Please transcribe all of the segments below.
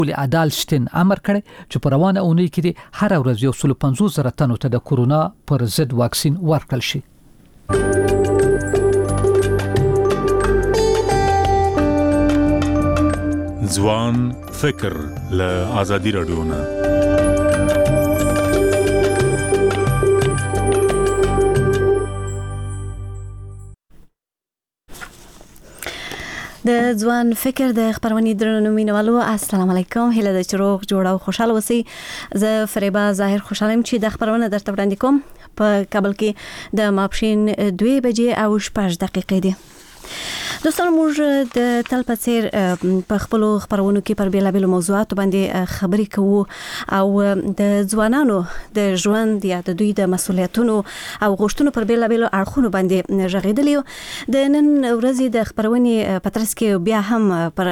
ولې عدالت شتن امر کړی چې په روانه اونۍ کې هر ورځ 150,000 تنو ته د کورونا پر ضد واکسین ورکړل شي. ځوان فکر له آزادي رادیو نه. د ځوان فکر د خبرونې درنو مینوالو السلام علیکم، هله د چروغ جوړه او خوشاله اوسئ. زه فریبا ظاهر خوشاله یم چې د خبرونه درته وړاندې کوم. په کابل کې د ماپښین 2 بجې او 6 دقیقې دي. دوستان، موږ د تل په څیر په خپل خبرونو کې پر بیلابیلو موضوعاتو باندې خبرې کوو او د ځوانانو د ژوند یا د دوی د مسؤلیتونو او غوښتنو پر بیلابیلو اړخونو باندې غږیدلی یو. د نن ورځې د خبرونې په ترڅ کې بیا هم پر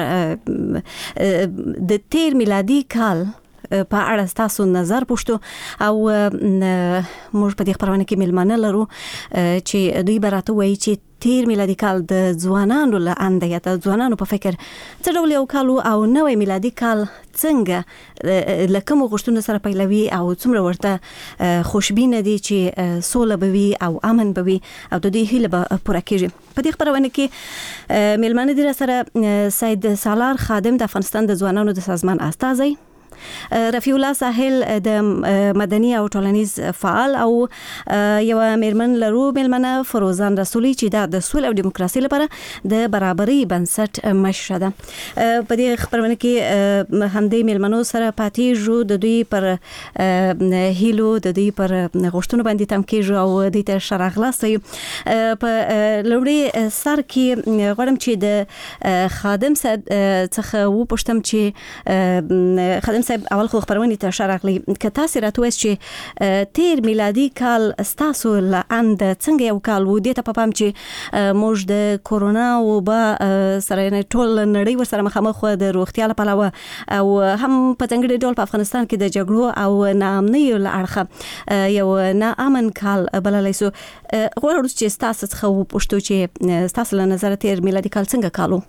د تیر میلادي کال په اړه تاسو نظر پوښتو او موږ په دې خبرونه کې ملمانه لرو چې دوی براته وایي چې تیر میلادي کال د ځوانانو له انده یا د ځوانانو په فکر څه ډول یو کال او نوې میلادي کال څنګه لکه مو غوښتنه سره پیلوي او څومره ورته خوشبینه دي چې سوله به وي او امن به وي او د دې هیله به پوره کیږي. په دې خبرونه کې ملمانه دي سره سید سالار خادم د افغانستان د ځوانانو د سازمان استازی، رفیع الله ساحل د مدني او ټولنیز فعال او یو میرمن لرو ملمنه فروزان رسولي چې د سولې او دیموکراسي لپاره د برابرۍ بنسټ مشره ده. په دې خبرونه کې همدې ملمنو سره پاتې جو د دوی پر هیلو د دوی پر غوښتنو باندې تم کېږي او د ته شرغلاسي په لوړې سر کې غواړم چې د خادم څخه و پښتم چې خادم صاحب اول خو خبرونه ته شرغلی که تاسو راتوي چې تیر میلادي کال تاسو لاند څنګه یو کال و دې ته په پام چې موږ د کورونا او با سره ټول نړۍ ورسره مخامخ د روغتیا لپاره او هم په څنګه ډول په افغانستان کې د جګړو او ناامنۍ لارخه یو ناامن کال بللی سو. غواړم چې تاسو څخه و پښتو چې تاسو له نظر تیر میلادي کال څنګه کالو؟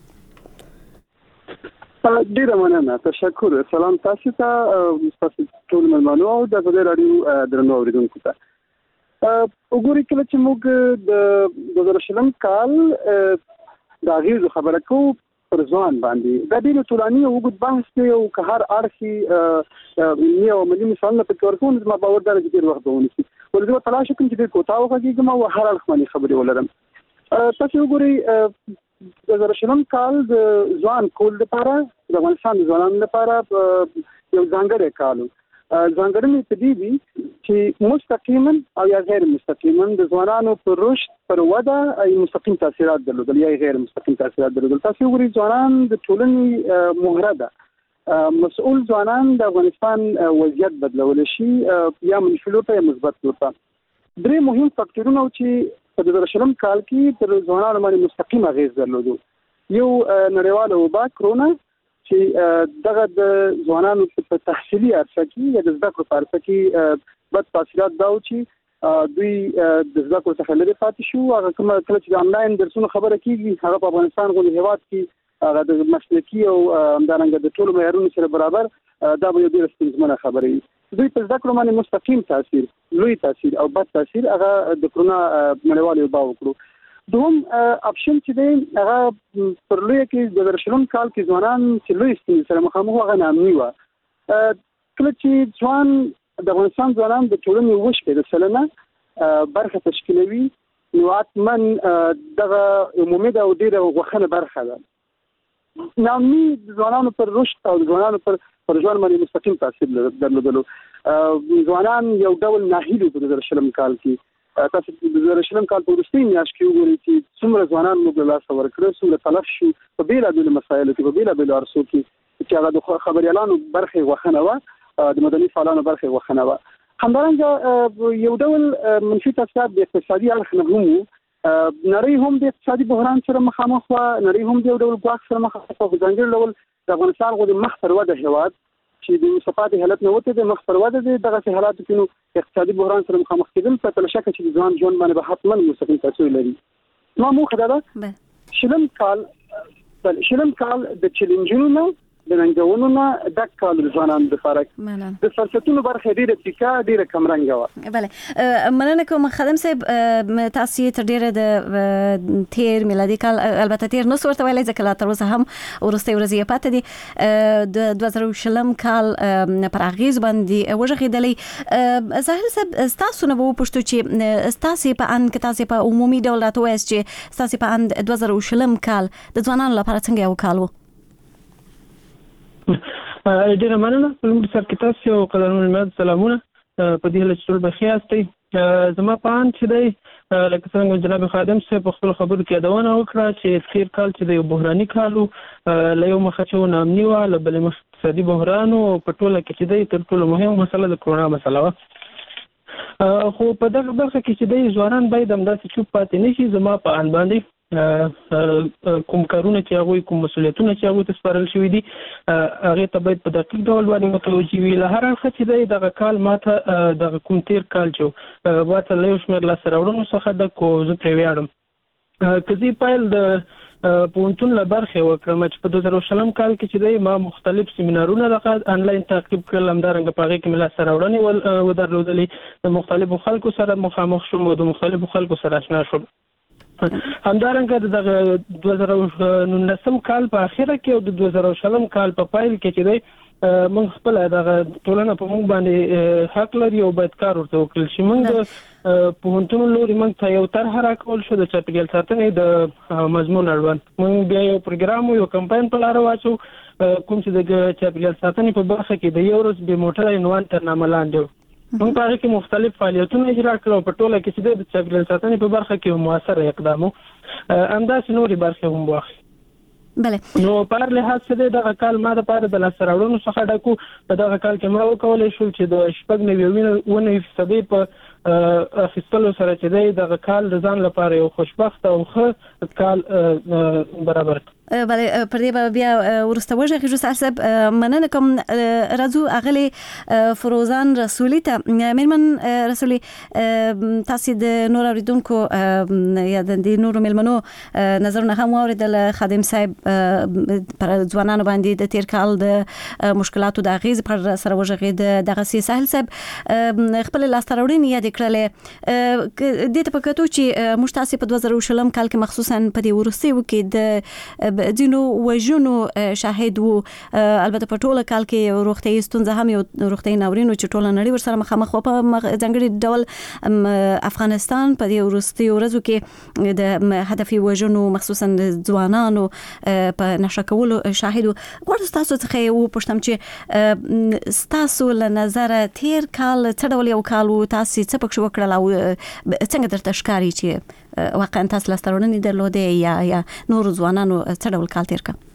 ډیره مننه، تشکر. سلام تاسو ته تاسو ټول ملمنو او د رادیو درنو اوریدونکو ته. وګورئ کله چې موږ د 2020 کال د غیر خبره کوو پر ځوان باندې د دې ټولنې وګړي بحث دی او که هر اړخي یو ملي مثال په تور کوم ما باور درته ډیر وخت ونیسي ولې تلاش کوم چې کوتاه وکړم او هر اړخ باندې خبرې ولرم. تاسو وګورئ د 2020 کال د ځوان کول لپاره د افغانستان د ځوانانو لپاره یو ځانګړی کال ځانګړنې په دې دي چې مستقیما او یا غیر مستقیما د ځوانانو پر رشد پر وده مستقیم تاثیرات درلودل یا غیر مستقیم تاثیرات درلودل. تاسو وګورئ ځوانان د ټولنې مهره ده. مسؤل ځوانان د افغانستان وضعیت بدلول شي یا منفي لور ته یا مثبت لور ته. درې مهم فاکټورونه چې په 2020 کال کې تر ځوانانو باندې مستقیم اغیز درلودو. یو نړیواله وبا کرونا چې دغه د ځوانانو په تحصیلي عرصه کې یا د زده کړو په عرصه کې بد تاثیرات دا و چې دوی د زده کړو څخه لرې پاتې شو. هغه کومه کله چې د انلاین درسونو خبره کېږي هغه په افغانستان غوندې هېواد کې هغه د مسلکي او همدارنګه د ټولو معیارونو سره برابر دا به یو ډېره ستونزمنه خبره وي. دوی په زده کړو باندې مستقیم تاثیر، لوی تاثیر او بد تاثیر هغه د کرونا نړیوال وبا وکړو. دوم اپشن چې دی هغه پر لوی کې د 2020 کال کې ځوانان چې لوی ستونزې سره مخامخ هغه نامني وو. کله چې ځوان د افغانستان ځوانان د ټولنې 8% برخه تشکیلوي نو اتمن دغه عمومي او ډیره غوښنه برخه ده. نامني ځوانانو پر رشد او ځوانانو پر ژوند باندې مستقیم تاثیر درلودلو. ځوانان یو ډول ناهیلي په 2020 کال کې. تاسو د 2020 کال په وروستۍ میاشت کې وګورئ چې څومره ځوانان موږ له لاسه ورکړل، څومره تلف شو په بیلابیلو مسایلو کې، په بیلابیلو عرصو کې چې هغه د خبريالانو برخه غوښنه وه، د مدني فعالانو برخه غوښنه وه. همدارنګه یو ډول منفي تاثیرات د اقتصادي اړخ نه هم نړۍ هم د اقتصادي بحران سره مخامخ وه، نړۍ هم د یو ډول ګواښ سره مخامخ وه. په ځانګړي ډول د افغانستان غوندې مخ پر وده هېواد چې د صفاتي حالت نه وته د مخ پر وده دي دغه حالات کې نو اقتصادي بحران سره مخامخ کېدل په تل شک چې ځوان ژوند باندې به حتما مستقیم تاثیر لري. نو موږ دا شلم کال د چیلنجونو د ننګونو نه ډک کال ځوانان لپاره د فرصتونو برخه ډیره ټیکا ډیره کمرنګه و. بله مننه کوم خادم صاحب، تاسو ته ډیره د تیر میلادي کال البته تیر نو ورته ویلای ځکه لا تر اوسه هم ورسته ورځې پاتې دي د 2020 کال پر اغیز باندې وژغېدلې. ظاهر صاحب تاسو نه وو پښتو چې تاسو په ان کې تاسو په عمومي ډول راته وایي چې تاسو په ان 2020 کال د ځوانانو لپاره څنګه یو کال و؟ ډیره مننه. په سر کې تاسو او قدرمن ملت سلامونه په دې لچ ټول بخیر یاستئ. زما په ان چې دی لکه څنګه جناب خادم صاحب په خپل خبرو کې یادونه وکړه چې تیر کال چې د یو بحراني کال و، له یو مخه چې نامني و، له بلې مخه اقتصادي بحران و، په ټوله کې چې دی تر ټولو مهمه مسله د کرونا مسله وه. خو په دغه برخه کې چې دی ځوانان باید همداسې چوپ پاتې نه شي. زما په ان باندې کوم کارونه چې هغوی کوم مسؤلیتونه چې هغوی ته سپارل شوي دي هغې ته باید په دقیق ډول باندې متوجه وي. له هر اړخه چې دی دغه کال ماته دغه کوم تیر کال چې ماته له یو شمېر لاسته راوړنو څخه ډک و، زه پرې ویاړم. که زه پیل د پوهنتون له برخې وکړم چې په 2020 کال کې چې دی ما مختلف سیمینارونه دغه انلاین تعقیب کړل، همدارنګه په هغې کې مې لاسته راوړنې ودرلودلې، د مختلفو خلکو سره مخامخ شوم او د مختلفو خلکو سره اشنا شوم. همدارنګه دغه 2019 کال په اخره کې او د 2020 کال په پایل کې چې دی موږ خپل دغه ټولنه په موږ باندې حق لري او باید کار ورته وکړل شي. موږ د پوهنتون لوري موږ ته یو طرحه راکول شو د چاپیریال ساتنې د مضمون اړوند. موږ بیا یو پروګرام یو کمپاین په لاره واچو کوم چې د چاپیریال ساتنې په برخه کې د یو ورځ بې موټره عنوان تر نامه لاندې و. موږ په هغه کې مختلف فعالیتونه اجرا کړو، په ټوله کې چې د چاپیریال ساتنې په برخه کې موثر اقدام و. همداسې نورې برخې هم واخلي. بله نو په هر لحاظ چې دغه کال ما دپاره د لاسته راوړنو څخه ډک و. په دغه کال کې ما وکولی شول چې د 96.9% په اخیستلو سره چې دی دغه کال د ځان لپاره یو خوشبخته او ښه کال برابر کړ. بله پر دې بیا ورسته وژغېږو. صاحب مننه کوم. راځو اغلې فروزان رسولي ته. مېرمن رسولي، تاسو د نور اوریدونکو یا د نورو مېلمنو نظرونه هم واورېدل. خادم صاحب پر ځوانانو باندې د تیر کال د مشکلاتو د اغیز پر سره وژغېد. دغسې ساحل صاحب خپل لاسته راوړنې یادې کړلې. دې ته په کتو چې موږ تاسې په 2020 کال کې مخصوصا په دې وروستیو کې د ځینو وژنو شاهد وو. البته په ټوله کال کې روغتیايي ستونزه هم یو روغتیايي ناورین چې ټوله نړۍ ورسره مخامخ و. په ځانګړي ډول افغانستان په دې وروستیو ورځو کې د هدفي وژنو مخصوصا د ځوانانو په نشه کولو شاهد وو. غواړم ستاسو څخه وپوښتم چې ستاسو له نظره تیر کال څه ډول یو کال و؟ تاسو څه پکې وکړل او څنګه درته ښکاري چې واقعا تاسو لاسته راوړنې درلودې یا نور ځوانانو څه ډول کال تیر کړ؟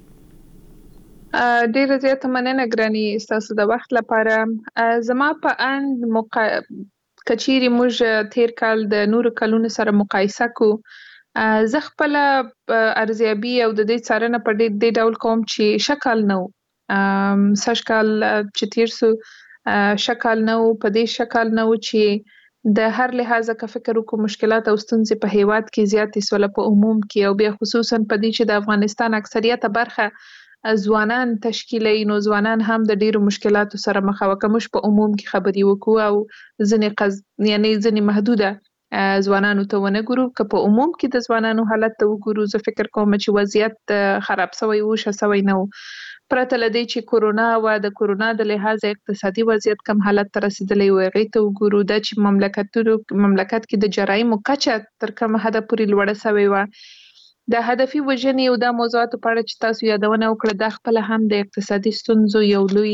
ډیره زیاته مننه ګراني ستاسو د وخت لپاره. زما په اند کچيري موږ تیر کال د نورو کلونو سره مقایسه کو، زه خپل ارزیابي او د دې څارنه په دې ډول کوم چې شکل نو سشکال چې تیر سو شکل نو په دې شکل نو چې د هر لحاظه که فکر وکړو مشکلات او ستونزې په هیواد کې زیاتې سوله په عموم کې او بیا خصوصا په دې چې د افغانستان اکثریته برخه ځوانان تشکیلوي، نو ځوانان هم د ډیرو مشکلاتو سره مخ او که موږ په عموم کې خبرې وکړو او ځینې محدوده ځوانانو ته ونه ګورو، که په عموم کې د ځوانانو حالت ته وګورو زه فکر کوم چې وضعیت خراب سوی و ښه سوی نه و. پرته له دې چې کورونا و، د کورونا د لحاظ اقتصادي وضعیت کم حالت ته رسیدلی و، هغې ته وګورو دا چې مملکت کې د جرایمو کچه تر کومه حده پورې لوړه سوې وه. د هدفي وژنې او د موضوعاتو په اړه چې تاسو یادونه وکړه دا خپله هم د اقتصادي ستونزو یو لوی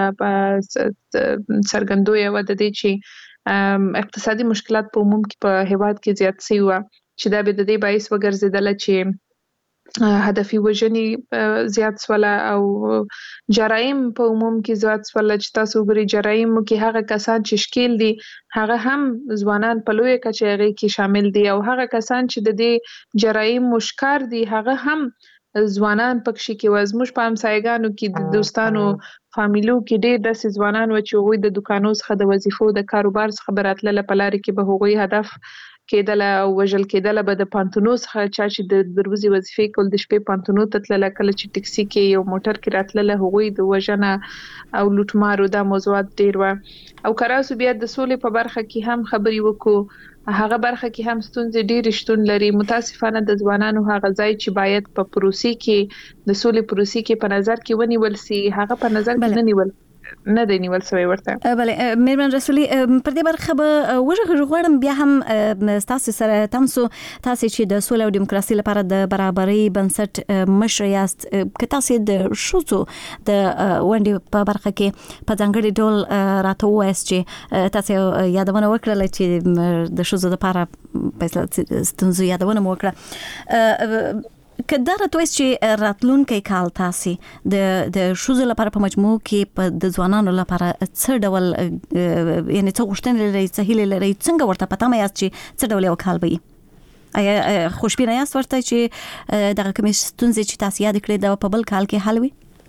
څرګندویه وه د دې چې اقتصادي مشکلات په عموم کې په هیواد کې زیات سوي وه چې دا به د دې باعث وګرځېدله چې هدفي وژنې زیات سوله او جرایم په عموم کې زیات سوله. چې تاسو وګورئ جرایمو کې هغه کسان چې ښکیل دي هغه هم ځوانان په لویه کچه هغې کې شامل دي او هغه کسان چې د دې جرایمو ښکار دي هغه هم ځوانان پکښې کې وه. زموږ په همسایګانو کې د دوستانو فامیلو کې ډېر داسې ځوانان وه چې هغوی د دوکانو څخه د وظیفو د کاروبار څخه به راتلله، په لارې کې به هغوی هدف کېدل او وژل کېدل به د پانتونو څخه چې د دروازې وظیفې کول د شپې پانتونو ته تلل کله چې ټکسي کې یو موټر کې راتلل هغوی د وژنه او لوټمارو د موضوعات ډیر و او کراسو بیا د سولې په برخه کې هم خبري وکړو هغه برخه کې هم ستونزې ډېر شتون لري متاسفانه د ځوانانو هغه ځای چې باید په پروسې کې د سولې پروسې کې په نظر کې ونیول سي هغه په نظر کې نه دی نیول سوی ورته بله میرمن رسولي پر دې برخه به وژغړم بیا هم تاسو سره تاسو چې د سولې او دیموکراسي لپاره د برابرۍ بنسټ مشر یاست که تاسو د شوزو د ونډې په برخه کې په ځانګړي ډول راته وایست چې تاسو یادونه وکړه چې د شوزو لپاره په ستونزو یادونه وکړه کله راته چې راتلونکي کال تاسو د شوزو لپاره په مجموع کې په د ځوانانو لپاره څه ډول یعنی څه غوښتنې لري څه هیله لري څنګه ورته پته مې یاست چې څه ډول یو کال به آیا خوشبینه یاست ورته چې دغه کومې ستونزې چې تاسو یاد کړې دا په بل کال کې حل وي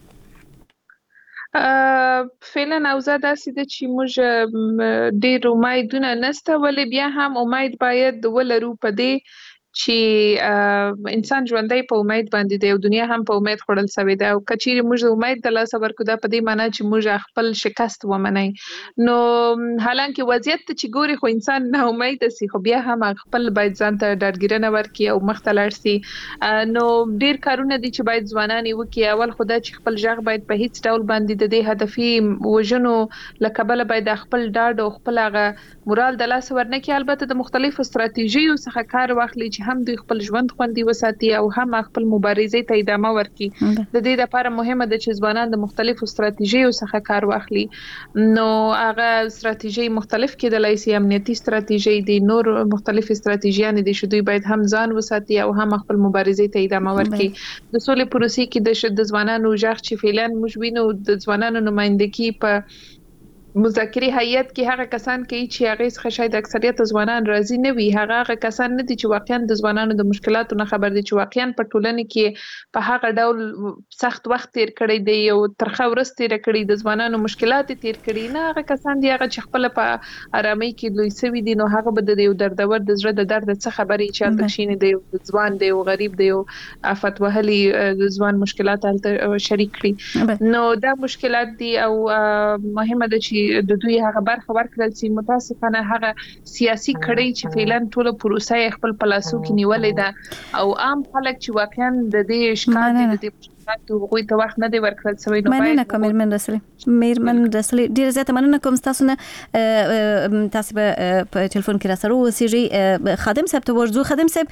فعلا اوضاع داسې ده چې موږ ډېر امیدونه نشته ولې بیا هم امید باید ولرو په دې چې انسان ژوندۍ په امید باندې دی او دنیا هم په امید خړل سوي ده او کچېری موږ امید د لاس ورکو ده په دې معنی چې موږ خپل شکست ومني نو حالانکه وضعیت چې ګوري خو انسان نه امید سي خو بیا هم خپل باید ځان ته ډاډګیرنه ورکړي او مختلر سي نو ډیر کارونه دي چې باید ځوانان وکړي اول خدای چې خپل ژغ باید په هیڅ ډول باندې د دې هدفي وژنو لکبل باید خپل ډاډ او خپل هغه مورال د لاس ورنکي البته د مختلفو ستراتیژیو څخه کار واخلي چې هم دوی خپل ژوند خوندي وساتي او هم خپل مبارزې ته ادامه ورکړي د دې لپاره مهمه ده چې ځوانان د مختلفو ستراتیژیو څخه کار واخلي نو هغه ستراتیژي مختلف کېدلای شي امنیتي ستراتیژي دي نور مختلف ستراتیژیان دي چې دوی باید هم ځان وساتي او هم خپل مبارزې ته ادامه ورکړي د سولې پروسې کې د ځوانانو ژغ چې فعلا موږ وینو د ځوانانو نمائندګي په مذاکره هیئت کې هغه کسان کوي چې هغه څخه شاید اکثریت ځوانان راضي نه وي هغه کسان نه دي چې واقعا د ځوانانو د مشکلاتو نه خبر دي چې واقعا په ټولنه کې په هغه ډول سخت وخت تیر کړی دی او ترخه ورځ تیر کړی د ځوانانو مشکلات تیر کړی نه هغه کسان دي هغه چې خپل په آرامۍ کې لوی سوي دي نو هغه به د یو دردور د زړه د درد څخه خبرې چې د شینې دی ځوان دی او غریب دی او آفت وهلي د ځوان مشکلات شریک کړي نو دا مشکلات دي او مهمه ده چې د دوی هغه برخه ورکړل چې متاسفانه هغه سیاسي کړي چې فعلا ټول پروسه خپل پلاسو کې نیولې ده او عام خلک چې واقعا د دې ښکار دي د دې هغوی ته وخت نه دی ورکړل شوی نو مننه کوم میرمن رسولي ډیر زیاته مننه کوم تاسو نه تاسو په ټلیفون کې را سره اوسېږي خادم صاحب ته ورځو خادم صاحب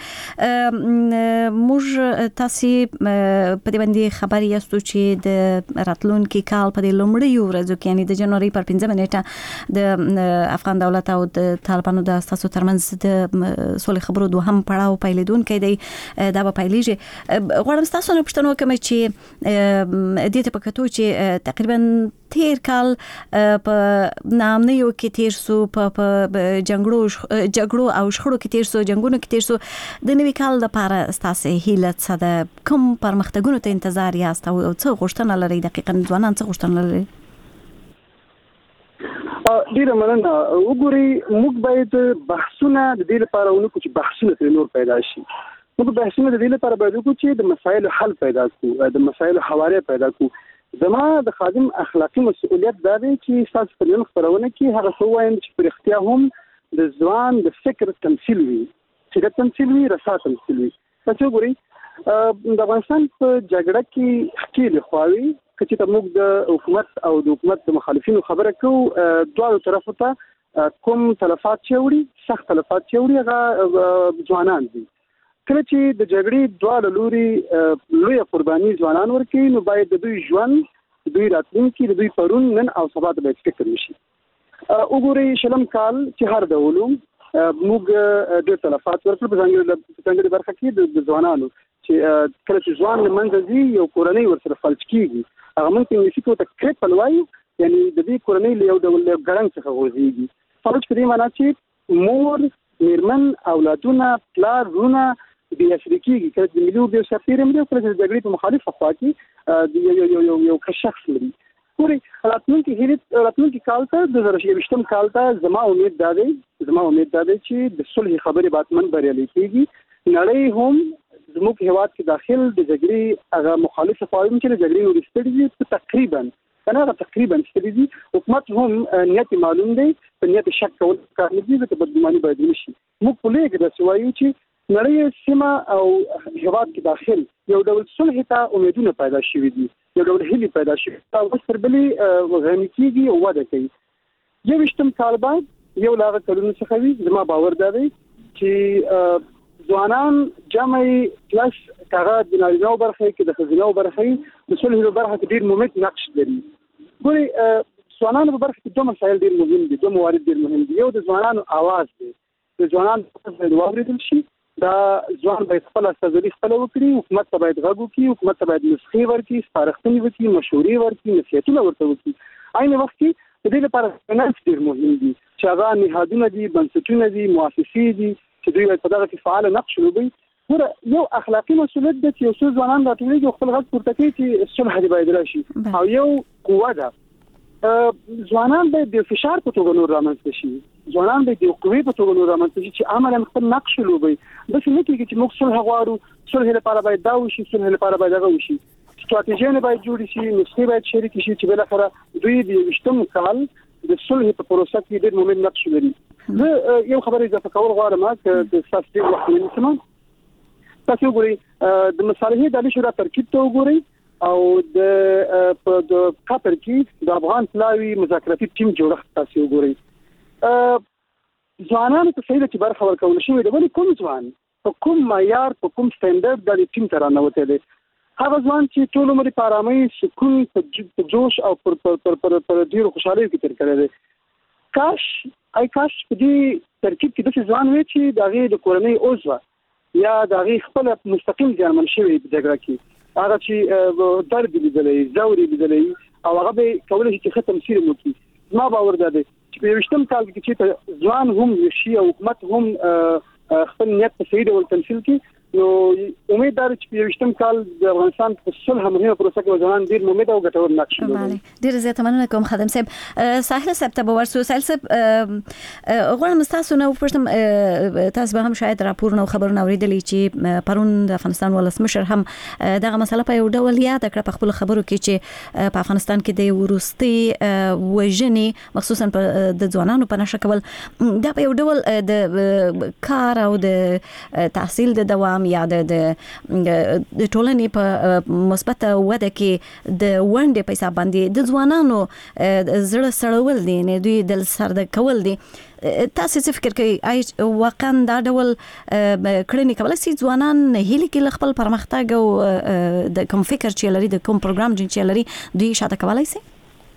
موږ تاسو په دې باندې خبري یاستو چې د راتلونکي کال په لومړي ورځو کې یعنی د جنوري پر 15 نیټه د افغان دولت او د طالبانو د تاسو ترمنځ د سولې خبرو دوهم پړاو پیلېدونکې دی دا به پیلېږي غواړم تاسو نه پوښتنه وکړم چې دې ته پکاتو چې تقریبا تیر کال په نامنیو کې تیر سو په جګړو او شخړو کې تیر سو جنگونو کې تیر سو د نوي کال لپاره تاسو هیله څه ده کوم پرمختګونو ته انتظار یاست او څه غوښتنه لري دقیقاً ځوانان څه غوښتنه لري ډیره مننه وګوري موږ باید بحثونه د دې لپاره ونکو چې بحثونه تر نور پیدا شي موږ بحثونه د دې لپاره باید وکړو چې د مسایلو حل پیدا کړو د مسایلو حواله پیدا کړو زما د خادم اخلاقی مسؤلیت دا دی چې تاسو په نن خبرونه کې هغه څه وایم چې پر اختیار هم د ځوان د فکر تمثيل وي چې د تمثيل وي رسا تمثيل وي تاسو ګورئ د افغانستان په جګړه کې خپل خواوي چې ته موږ د حکومت او د حکومت د مخالفینو خبره کوو دواړو طرفو ته کوم تلفات چوړي سخت تلفات چوړي هغه ځوانان دي کله چې د جګړې دواړه لوري لوی قرباني ځوانان ورکړي نو باید د دوی ژوند دوی راتلونکي د دوی پرون نن او سبا ته باید فکر وشي وګورئ شلم کال چې هر ډول موږ د تلفات ورکړو په څنګه برخه کې د ځوانانو چې کله چې ځوان منځ دي یو کورنۍ ورسره فلج کیږي هغه موږ په انګلیسي کې ته کریپل وایو یعنی د دې کورنۍ له یو ډول ګړنګ څخه غوځيږي فلج په دې معنی چې مور میرمن اولادونه پلار رونه د افریقي کې د ملي او د سفیر ملي او د جګړې په مخالفه خوا کې یو شخص لري پورې راتلونکي کال ته 2020 کال ته زما امید ده چې د صلح خبرې باتمن بریالي کیږي. نړۍ هم زموږ هیواد کې داخل د جګړې هغه مخالف قواعد چې د جګړې ورستړي تقریبا ستړي حکومت هم نیت معلوم دی په نیت شک کول کار نه دی چې بدګماني باید نشي. موږ په لګ د سوایو چې نړۍ سیمه او هیواد کې داخل یو ډول صلح ته امیدونه پیدا شوي دي، یو ډول هیلې پیدا شوي او وسر بلې غني کیږي او وده کوي. 20 کال بعد یو لاغه کلونو څخه وي زما باور ده چې ځوانان جمع کلاس کاغه د نارینه برخه کې د خزینه برخه د صلح برخه کې ډیر مهم نقش لري. ګوري ځوانانو په برخه کې دوه مسایل ډیر مهم دي، دوه موارد ډیر مهم دي. یو د ځوانانو आवाज دی، د ځوانانو په واوریدل شي، دا ځوان باید خپل استازولي خپل وکړي، حکومت ته باید غږ وکړي، حکومت ته باید نسخې ورکړي، سپارښتنې وکړي، مشورې ورکړي، نصیحتونه ورته وکړي. عین وخت کې د دې لپاره فینانس ډیر مهم دي چې هغه نهادونه دي، بنسټونه دي، مؤسسې دي چې دوی په دغه کې فعال نقش لوبي. ګوره یو اخلاقی مسؤلیت ده چې اوسه ځوانان راټولېږي او خپل غږ پورته کوي چې صلح دې باید راشي، او یو قوه ده. ځوانان باید د فشار په توګه نور رامنځته شي، ځوانان باید د قوې په توګه نور رامنځته شي چې عملاً خپل نقش لوبي. داسې نه کېږي چې موږ صلح غواړو، صلح لپاره باید دا وشي، صلح لپاره باید هغه وشي، ستراتیژي باید جوړ شي، نسخې باید شریک شي چې بل اخره دوی د 20 کال د صلح په پروسه کې ډېر مهم نقش لري. زه یو خبره اضافه کول غواړم چې د سیاسي وخت ونیسم. تاسو وګورئ د مصالحې د شورا ترکیب ته وګورئ او د قطر کې د افغان پلاوی مذاکراتي ټیم جوړښت تاسو وګورئ. ځوانانو ته صحیح چې برخه ورکول شوې ده، ولې کوم ځوان په کوم معیار په کوم سټانډرډ د ټیم تر نوته دي؟ هغه ځوان چې ټول عمر په آرامۍ، سکون، په جوش او پر ډیرو خوشحالۍ کې تیر کړی دی. کاش په دې ترکیب کې د ځوان وي چې د هغې د کورنۍ عضو یا د هغې خپل مستقیم زیانمن شوی په جګړه کې، هغه چې درد لیدلی، ځوري لیدلی، او هغه به کولی شي چې ښه تمثیل وکړي. زما باور دا دی چې په 20 کال کې چې ځوان هم شي او حکومت هم خپل نیت په صحیح ډول تمثیل کړي، نو امید ده چې په 20 کال د افغانستان په صلح مهمه پروسه کې ځوانان ډیر امید او ګټور نقش لري. ډیر زیاته مننه کوم خادم صاحب. ساحل صاحب ته ورسو. ساحل صاحب غواړم تاسو نو پښتم تاسو به هم شاید راپور نو خبرونه اوریدلی چې پرون د افغانستان ولسمشر هم دغه مسله په یو ډول یاد کړ په خپل خبرو کې چې په افغانستان کې د ورستي وژنې مخصوصا د ځوانانو په نشه کول دا په یو ډول د کار او د تحصیل د دوام یا د ټولنې په مثبت وده کې د ونډې په حساب باندې د ځوانانو زړه سړول دي، نه دوی د سرد کول دي. تاسو څه فکر کوئ واقعا دا ډول کړنې کولای شي ځوانان هیله کې خپل پرمختګ او د کوم فکر چې لري، د کوم پروګرام چې لري، دوی شاته کولای شي؟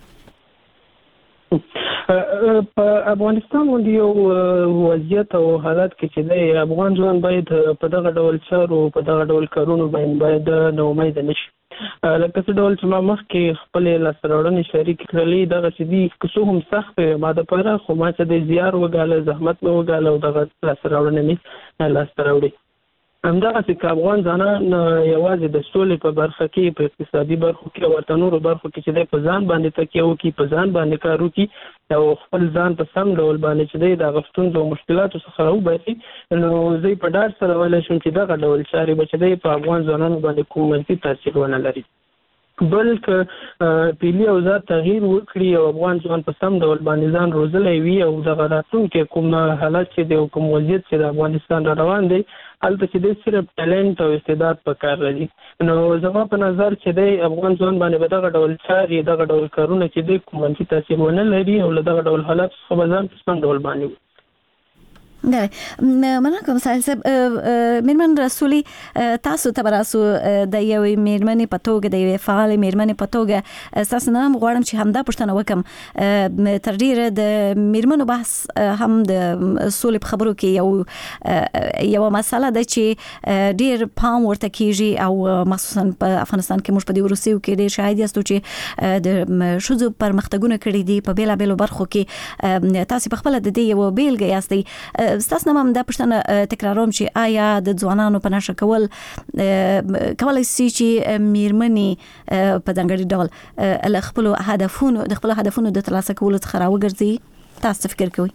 په افغانستان باندې یو وضعیت او حالات کې چې د افغان ځوان باید په دغه ډول چارو، په دغه ډول کارونو باید نه امید نشي. لکه څه ډول چې ما مخکې خپل لاسته راوړنې شریک کړلې، دغه چې دي که څه هم سخت ما دپاره، خو ما چې د زیار وګاله، زحمت مې وګاله او دغه لاسته راوړنې مې لاسته راوړې. همدغسې که افغان ځوانان یوازې د سولې په برخه کې، په اقتصادي برخو کې او ورته نورو برخو کې چې دی په ځان باندې تکیه وکړي، په ځان باندې کار وکړي او خپل ځان په سم ډول باندې چې دی د هغه ستونزو او مشکلاتو څخه راوباسي، نو زه په ډاډ سره ویلی شم چې دغه ډول چارې به چې دی په افغان ځوانانو باندې کوم منفي تاثیر ونه لري. بلکې پیلي او ذات تغییر وکړي او افغان ځوان په سم ډول باندې ځان روزلی وي او دغه راتلونکی کوم حالت چې دی او کوم وضعیت چې د افغانستان را روان دی، هلته چې دی صرف ټیلنټ او استعداد په کار لري. نو زما په نظر چې دی افغان ځوان باندې به دغه ډول چارې، دغه ډول کارونه چې دی کوم منفي تاثیر ونه لري او له دغه ډول حالات څخه به ځان په سم ډول باندې مننه کوم. ساحل صاحب، میرمن رسولي، تاسو ته براسو د یوې میرمنې په توګه، د یوې فعالې میرمنې په توګه تاسو نه هم غواړم چې همدا پوښتنه وکم. تر ډیره د میرمنو بحث هم د سولې په خبرو کې یو مسله ده چې ډیر پام ورته کیږي او مخصوصا په افغانستان کې موږ په دې وروستیو کې ډیر شاهد یاستو چې د ښځو پرمختګونه کړي دي په بیلابیلو برخو کې. تاسو په خپل د دې یو بیلګه یاستئ. تاسو نه هم دا پوښتنه تکراروم چې آیا د ځوانانو په نشه کول کولای شي چې میرمنې په ځانګړي ډول د خپل هدفونو د ترلاسه کولو څخه راوګرځي؟ تاسو فکر کوئ؟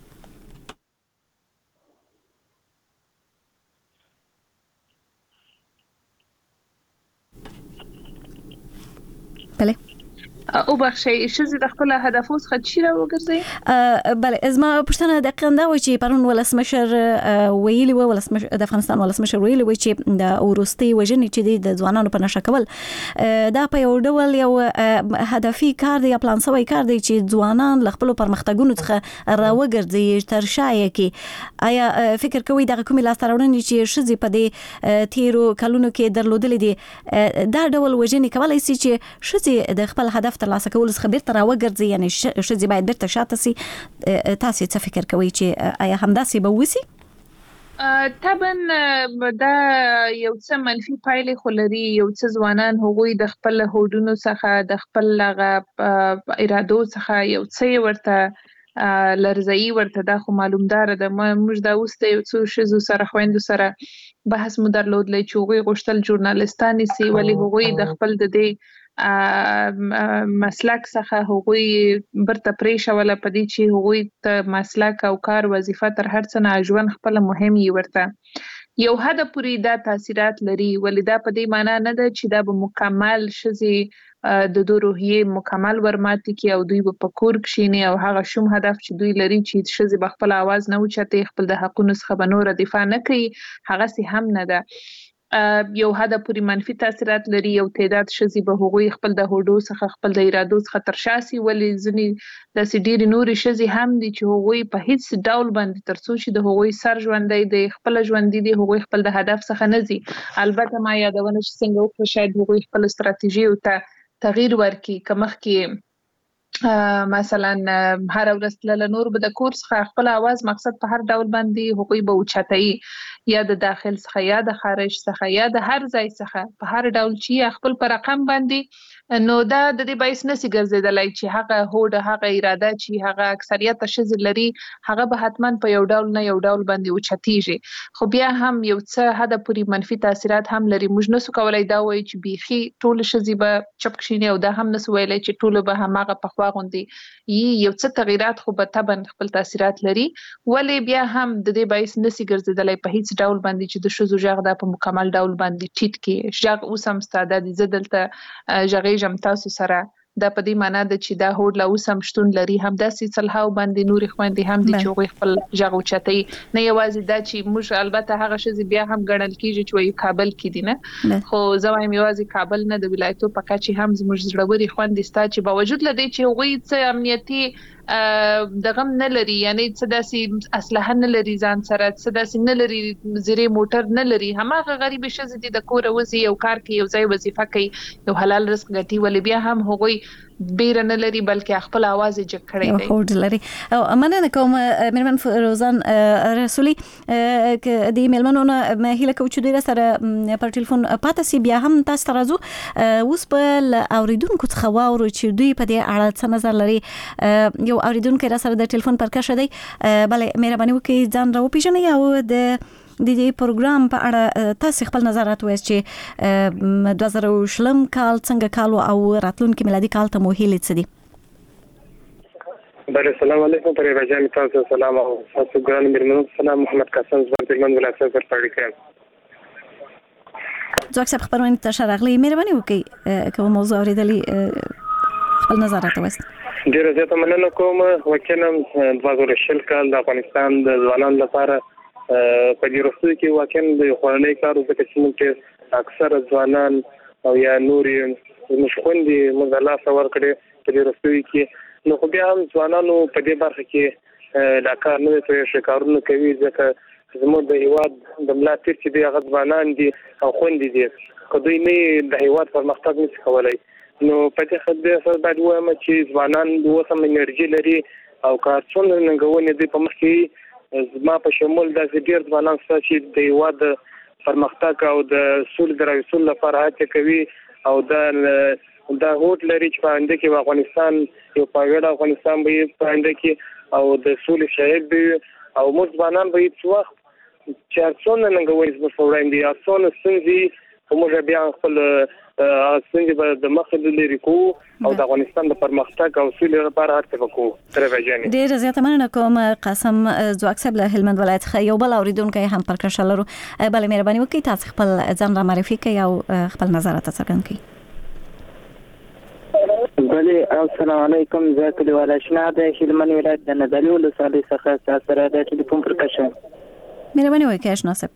بله او بخشي شزي د خپل هدفو څخه چیرې وګرځي. بله ازما پښتنه د قندا و چې پرون ولسمشر ویلي و ولسمشر د افغانستان ولسمشر ویلي و چې د اورستي وژنې چې د ځوانانو په نشه کول دا په یو ډول یو هدفي کار دی یا پلان شوی کار دی چې ځوانان له خپل پرمختګونو څخه راوګرځي تر شایې کې. آیا فکر کوئ دغه کومې لاسته راوړنې چې شزي په دې تیرو کلونو کې درلودلې دي دا ډول وژنې کولای شي چې شزي د خپل هدف ترلاسه کول څخه بیرته راوګرځي، یعنی شزي باید بیرته شاته سي؟ تاسو څه فکر کوئ چې آیا همداسې به وسی؟ طبعا دا یو څه منفي پایلې خو لري. یو څه ځوانان هغوی د خپل هوډونو څخه د خپل ارادو څخه یو څه ورته لرزئی ورته دا خو معلومدار ده. موږ دا اوس د یو څو شزو سره خويندو سره بحث مو درلودلی چې هغوی غوښتل ژورنالستانې سي، ولی هغوی د خپل د دې مسلک څخه هغوی برته پریښوله په دې چې هغوی ته مسلک او کار وظیفه تر هر څه نه ژوند خپل مهم یې ورته یو حد پورې دا تاثیرات لري. ولې دا په دې معنی نه ده چې دا به مکمل شزي د دوی روحیه مکمل ورماتي کې او دوی په کور کښینی او هغه شوم هدف چې دوی لري چې شزي بخپل आवाज نه اوچته خپل د حقونو څخه بنور دفاع نه کوي، هغه سي هم نه ده. یو حد پورې منفي تاثیرات لري. یو تعداد شزي به هغوی خپل د هوډو څخه خپل د ارادو څخه ترشاسي، ولې ځنی د سډيري نوري شزي هم دي چې هغوی په هیڅ ډول باندې ترڅو چې د هغوی سر ژوندۍ د خپل ژوندۍ دي هغوی خپل د هدف څخه نه زی. البته ما یادونه چې څنګه وکړو شاید هغوی خپل ستراتیژي او ته تغییر ورکړي. کمخ کې مثلا هر ورځ له نور به د کورس خپل आवाज مقصد په هر ډول باندې هغوی به اوچتای، یا د داخل څخه یا د خارج څخه یا د هر ځای څخه په هر ډول چې خپل پر رقم باندې، نو دا د دې بایس نسی ګرځیدلای چې هغه هوډ هغه اراده چې هغه اکثریت شزل لري هغه به حتما په یو ډول نه یو ډول باندې اوچتیږي. خو بیا هم یو څه حد پورې منفي تاثیرات هم لري. موږ نسو کولای دا وایي چې بيخي ټول شزي به چپ کښینی او دا هم نسو ویلای چې ټول به همغه په خوا غوندي یو څه تغیرات خو به طبعا خپل تاثیرات لري. ولی بیا هم د دې بایس نسی ګرځیدلای په هیڅ ډول باندې چې د شزو ژغ د په مکمل ډول باندې ټیټ کې ژغ اوسم ستاده دي زدلته ژغې جم تاسو سره دا په دې معنی ده چې دا هوډ لا اوسم شتون لري. هم داسې صلحاو باندې نوري خويندې هم دي چې خپل ژغ اوچتای نه یوازې دا چې موږ البته هغه شزي بیا هم ګڼل کیږي چې وي کابل کې دي نه، خو زوایم یوازې کابل نه د ولایتو په کچې هم زموږ زړوري خويندې ستا چې باوجود لدی چې وي څه امنیتي دغم نه لري، یعنی څه داسې اسلحه نه لري ځان سره، څه داسې نه لري زیری موټر نه لري، هماغه غریب شزي دي د کور وزي یو کار کوي یو ځای وظیفه کوي یو حلال رزق ګټي، ولې بیا هم هغوی بیر نه لري بلکې خپل आवाज یې جګ کړی دی. هوډ لري. او مننه کوم میرمن فروزان رسولي ک د میلمنونو هیله کوم چې دوی سره پر ټلیفون پاتې سي بیا هم تاسو ترازو اوس په اوریدونکو څخه واورو چې دوی په دې اړه څه نظر لري. یو اوریدونکو را سره د ټلیفون پر کښه دی. بله مهرباني وکړئ ځان راوپیژنئ او د دې پروګرام په اړه تاسو خپل نظرات وایئ چې 2020 کال څنګه کال او راتلونکي میلادي کال ته مو هیله څه دي؟ بله السلام علیکم پر بجان تاسو سلام او تاسو ګران میرمنو سلام محمد قاسم زبردلمن ولایت پر پړی کړم. ځکه چې خبرونه تاسو راغلي مهرباني وکړئ کوم موضوع اوریدلی خپل نظرات وایئ. ډیره زیاته مننه کوم. وکیلم 2020 کال د افغانستان د ځوانانو لپاره په دې وروستي کې واقعا د خورنۍ کارو د کچې کې اکثر ځوانان او یا نوري مشخوندي مزلا څور کړي په دې وروستي کې، نو خو بیا هم ځوانانو په دې برخه کې دا کار نه کوي، شکارونه کوي ځکه زموږ د هیواد د ملاتړ چې د غځوانان دي او خوندې دي کدوې نه د هیواد پرمختګ نشي کولای. نو په دې خدای سره باید وایم چې ځوانان اوسم انرژي لري او کارڅونه ننګونې دي په مخ کې زما په شمول د ډیر ځوانان چې د هیواد پرمختګ او د سولې دراوسل لپاره هڅه کوي او د هوټ لري چې باندې کې افغانستان یو پاوړ افغانستان به باندې کې او د سولې شاهد به او موږ ځوانان به هیڅ وخت چې څونه ننګوي زموږ په وړاندې یا څونه ستونزې موږ بیا خپل څنګه به د مخه لري کو او د افغانستان د پرمختګ او سولې لپاره هڅه وکړو تر وجهني ډیر زیاته مننه کوم قاسم زواک صاحب له هلمند ولایت څخه یو بل اوریدونکو هم پر کښ لرو بل مهرباني وکړئ تاسو خپل ځان را معرفي کړئ او خپل نظر تاسو څرګند کړئ. بله السلام علیکم زه کلیوال آشنا د هلمند ولایت د نادعلي ولسوالۍ څخه تاسو سره د ټلیفون پر کښ مهرباني وکړئ آشنا صاحب.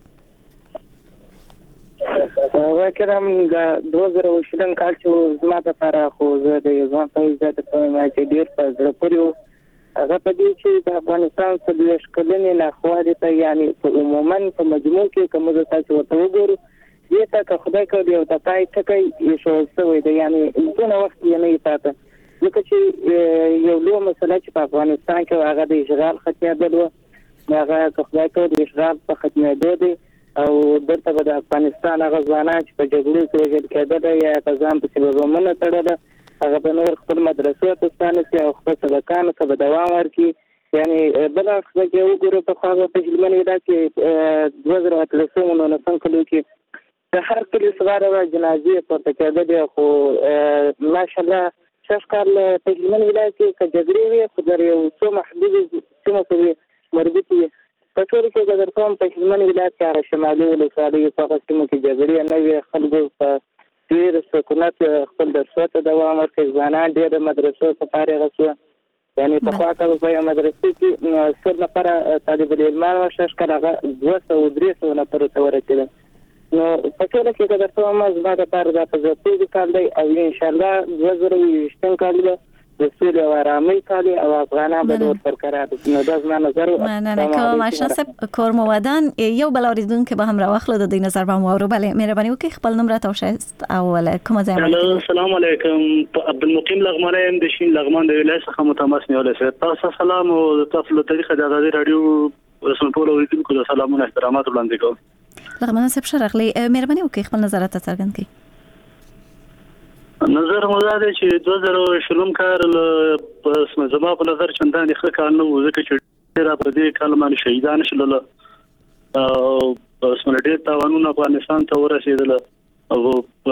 وکړم د 2020 کال چې زما لپاره خو زه د ځوان په عزت په ما چې ډیر په زړه پورې هغه په دې چې د افغانستان څخه د شکلنې نه خواړې ته یعنی په عموما په مجموع کې کوم د تاسو ورته وګورو دې ته که خدای کوي یو تای ټکي یو څه دی یعنی دغه وخت یې نه پاتې ځکه چې یو لوی مسله چې په افغانستان کې هغه د اشغال خطر دی هغه که خدای کوي د اشغال په ختمېدو دی او دلته به د افغانستان هغه ځوانان چې په جګړو کې وژل کېدل یا ځان په سببونو تړل هغه به نور خپل مدرسې ته ستانه او خپل سبقانو ته به دوام ورکړي یعنی بل څه کې وګورو په خاصه په هلمند ولایت کې 2013 کال کې د هر کلی سواره جنازې پورته کېدل خو ماشاءالله شش کال په هلمند ولایت کې جګړې وي خو در یو څو محدود سیمو کې مربوط وي په ټول کې د درکوم په هلمند ولایت کې شمالي ولسوالۍ په قسمو کې جګړې نه وي خلکو په ډېر سکونت خپل درسو ته دوام ورکړي ځوانان ډېر مدرسو ته فارغ شو یعنی په خواته په مدرسې کې څو نفر طالب العلمان او شش کال هغه 200 نفر ته ورسېدل نو په ټول کې د درکوم زما لپاره د پزې کال دی او ان شاء الله 2020 کال دی د سولې او آرامۍ کال او افغانان به نور برقرار دي نو دا زما نظر مننه کوم آشنا صاحب کورمو ودان یو بل اوریدونکو به هم راوخلو د دې نظر به مو اورو بله مهرباني وکړئ خپل نوم راته وښایاست او کومه ځای السلام علیکم عبدالمقیم لغمانی ام د شین لغمان د ولایت څخه متماس نیولای تاسو سلام او تاسو له طریقه د ازادي رادیو رسنټول اوریدونکو ته سلامونه احترامات وړاندې کوم. لغمان صاحب شرغلی مهرباني وکړئ خپل نظر راته څرګند کړئ. نظر مو دا دی چې 2020 کال په زما په نظر چندان ښه کال نه و ځکه چې ډېر په دې کال باندې شهیدان شول او په سم ډېر تاوانونه افغانستان ته ورسېدل او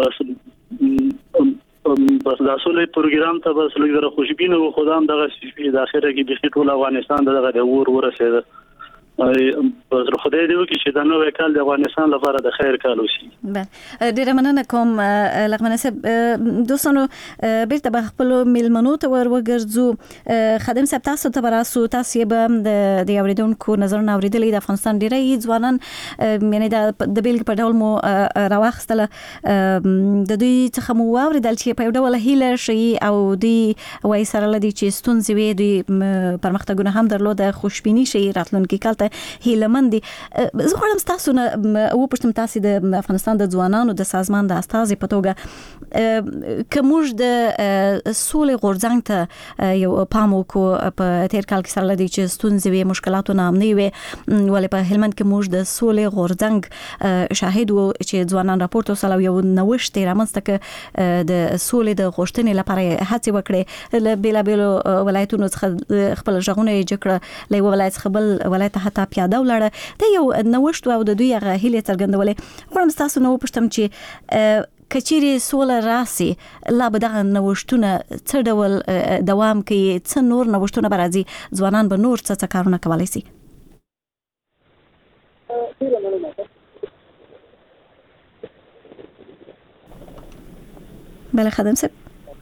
په داسولې پروګرام ته بس لږ خوشبینه و خدام دغه د اخره کې د ټول افغانستان دغه ورسېد بس خدای دې وکړي چې دا نوې کال د افغانستان لپاره د خیر کال وشي. بله ډیره مننه کوم لغمنه صاحب دوستانو بیرته به خپل میلمنو ته ور وګرځو خادم صاحب تاسو ته براسو تاسو به د اوریدونکو نظرونه اوریدلې د افغانستان ډیره ځوانان یعنی د بیلګ په ډول مو راوخستله د دوی څخه مو اوریدل چې په یو ډول هیله شي او دوی وایي سره لدی چې ستونزې وي دوی پرمختګونه هم درلود خوشبینی شي راتلونکي کال هیلمندي زه غواړم تاسو نه وپوښتم تاسو د افغانستان د ځوانانو د سازمان د استازي په توګه کومج د سولې غورځنګ ته یو پام وکړو په تیر کال کې سره لدی چې ستونزې وي مشکلاتونه هم نه وي ولې په هلمند کې موږ د سولې غورځنګ شاهد وو چې ځوانان راپورته وسلو یو نوښت رامنځته ک د سولې د غوښتنې لپاره هڅه وکړي له بیلابیلو ولایتونو څخه خپل ژغونه یې جکړه له ولایت څخه بل ولایت حتی پیاده ولاړه د یو نوښت او د دوی هغه هیله څرګندولې غواړم تاسو نو پښتم چې کچيري سوله راسي لا به دغه نوښتونه څه ډول دوام کوي څه نور نوښتونه برازي ځوانان به نور څه کارونه کولای شي. بله خادم صاحب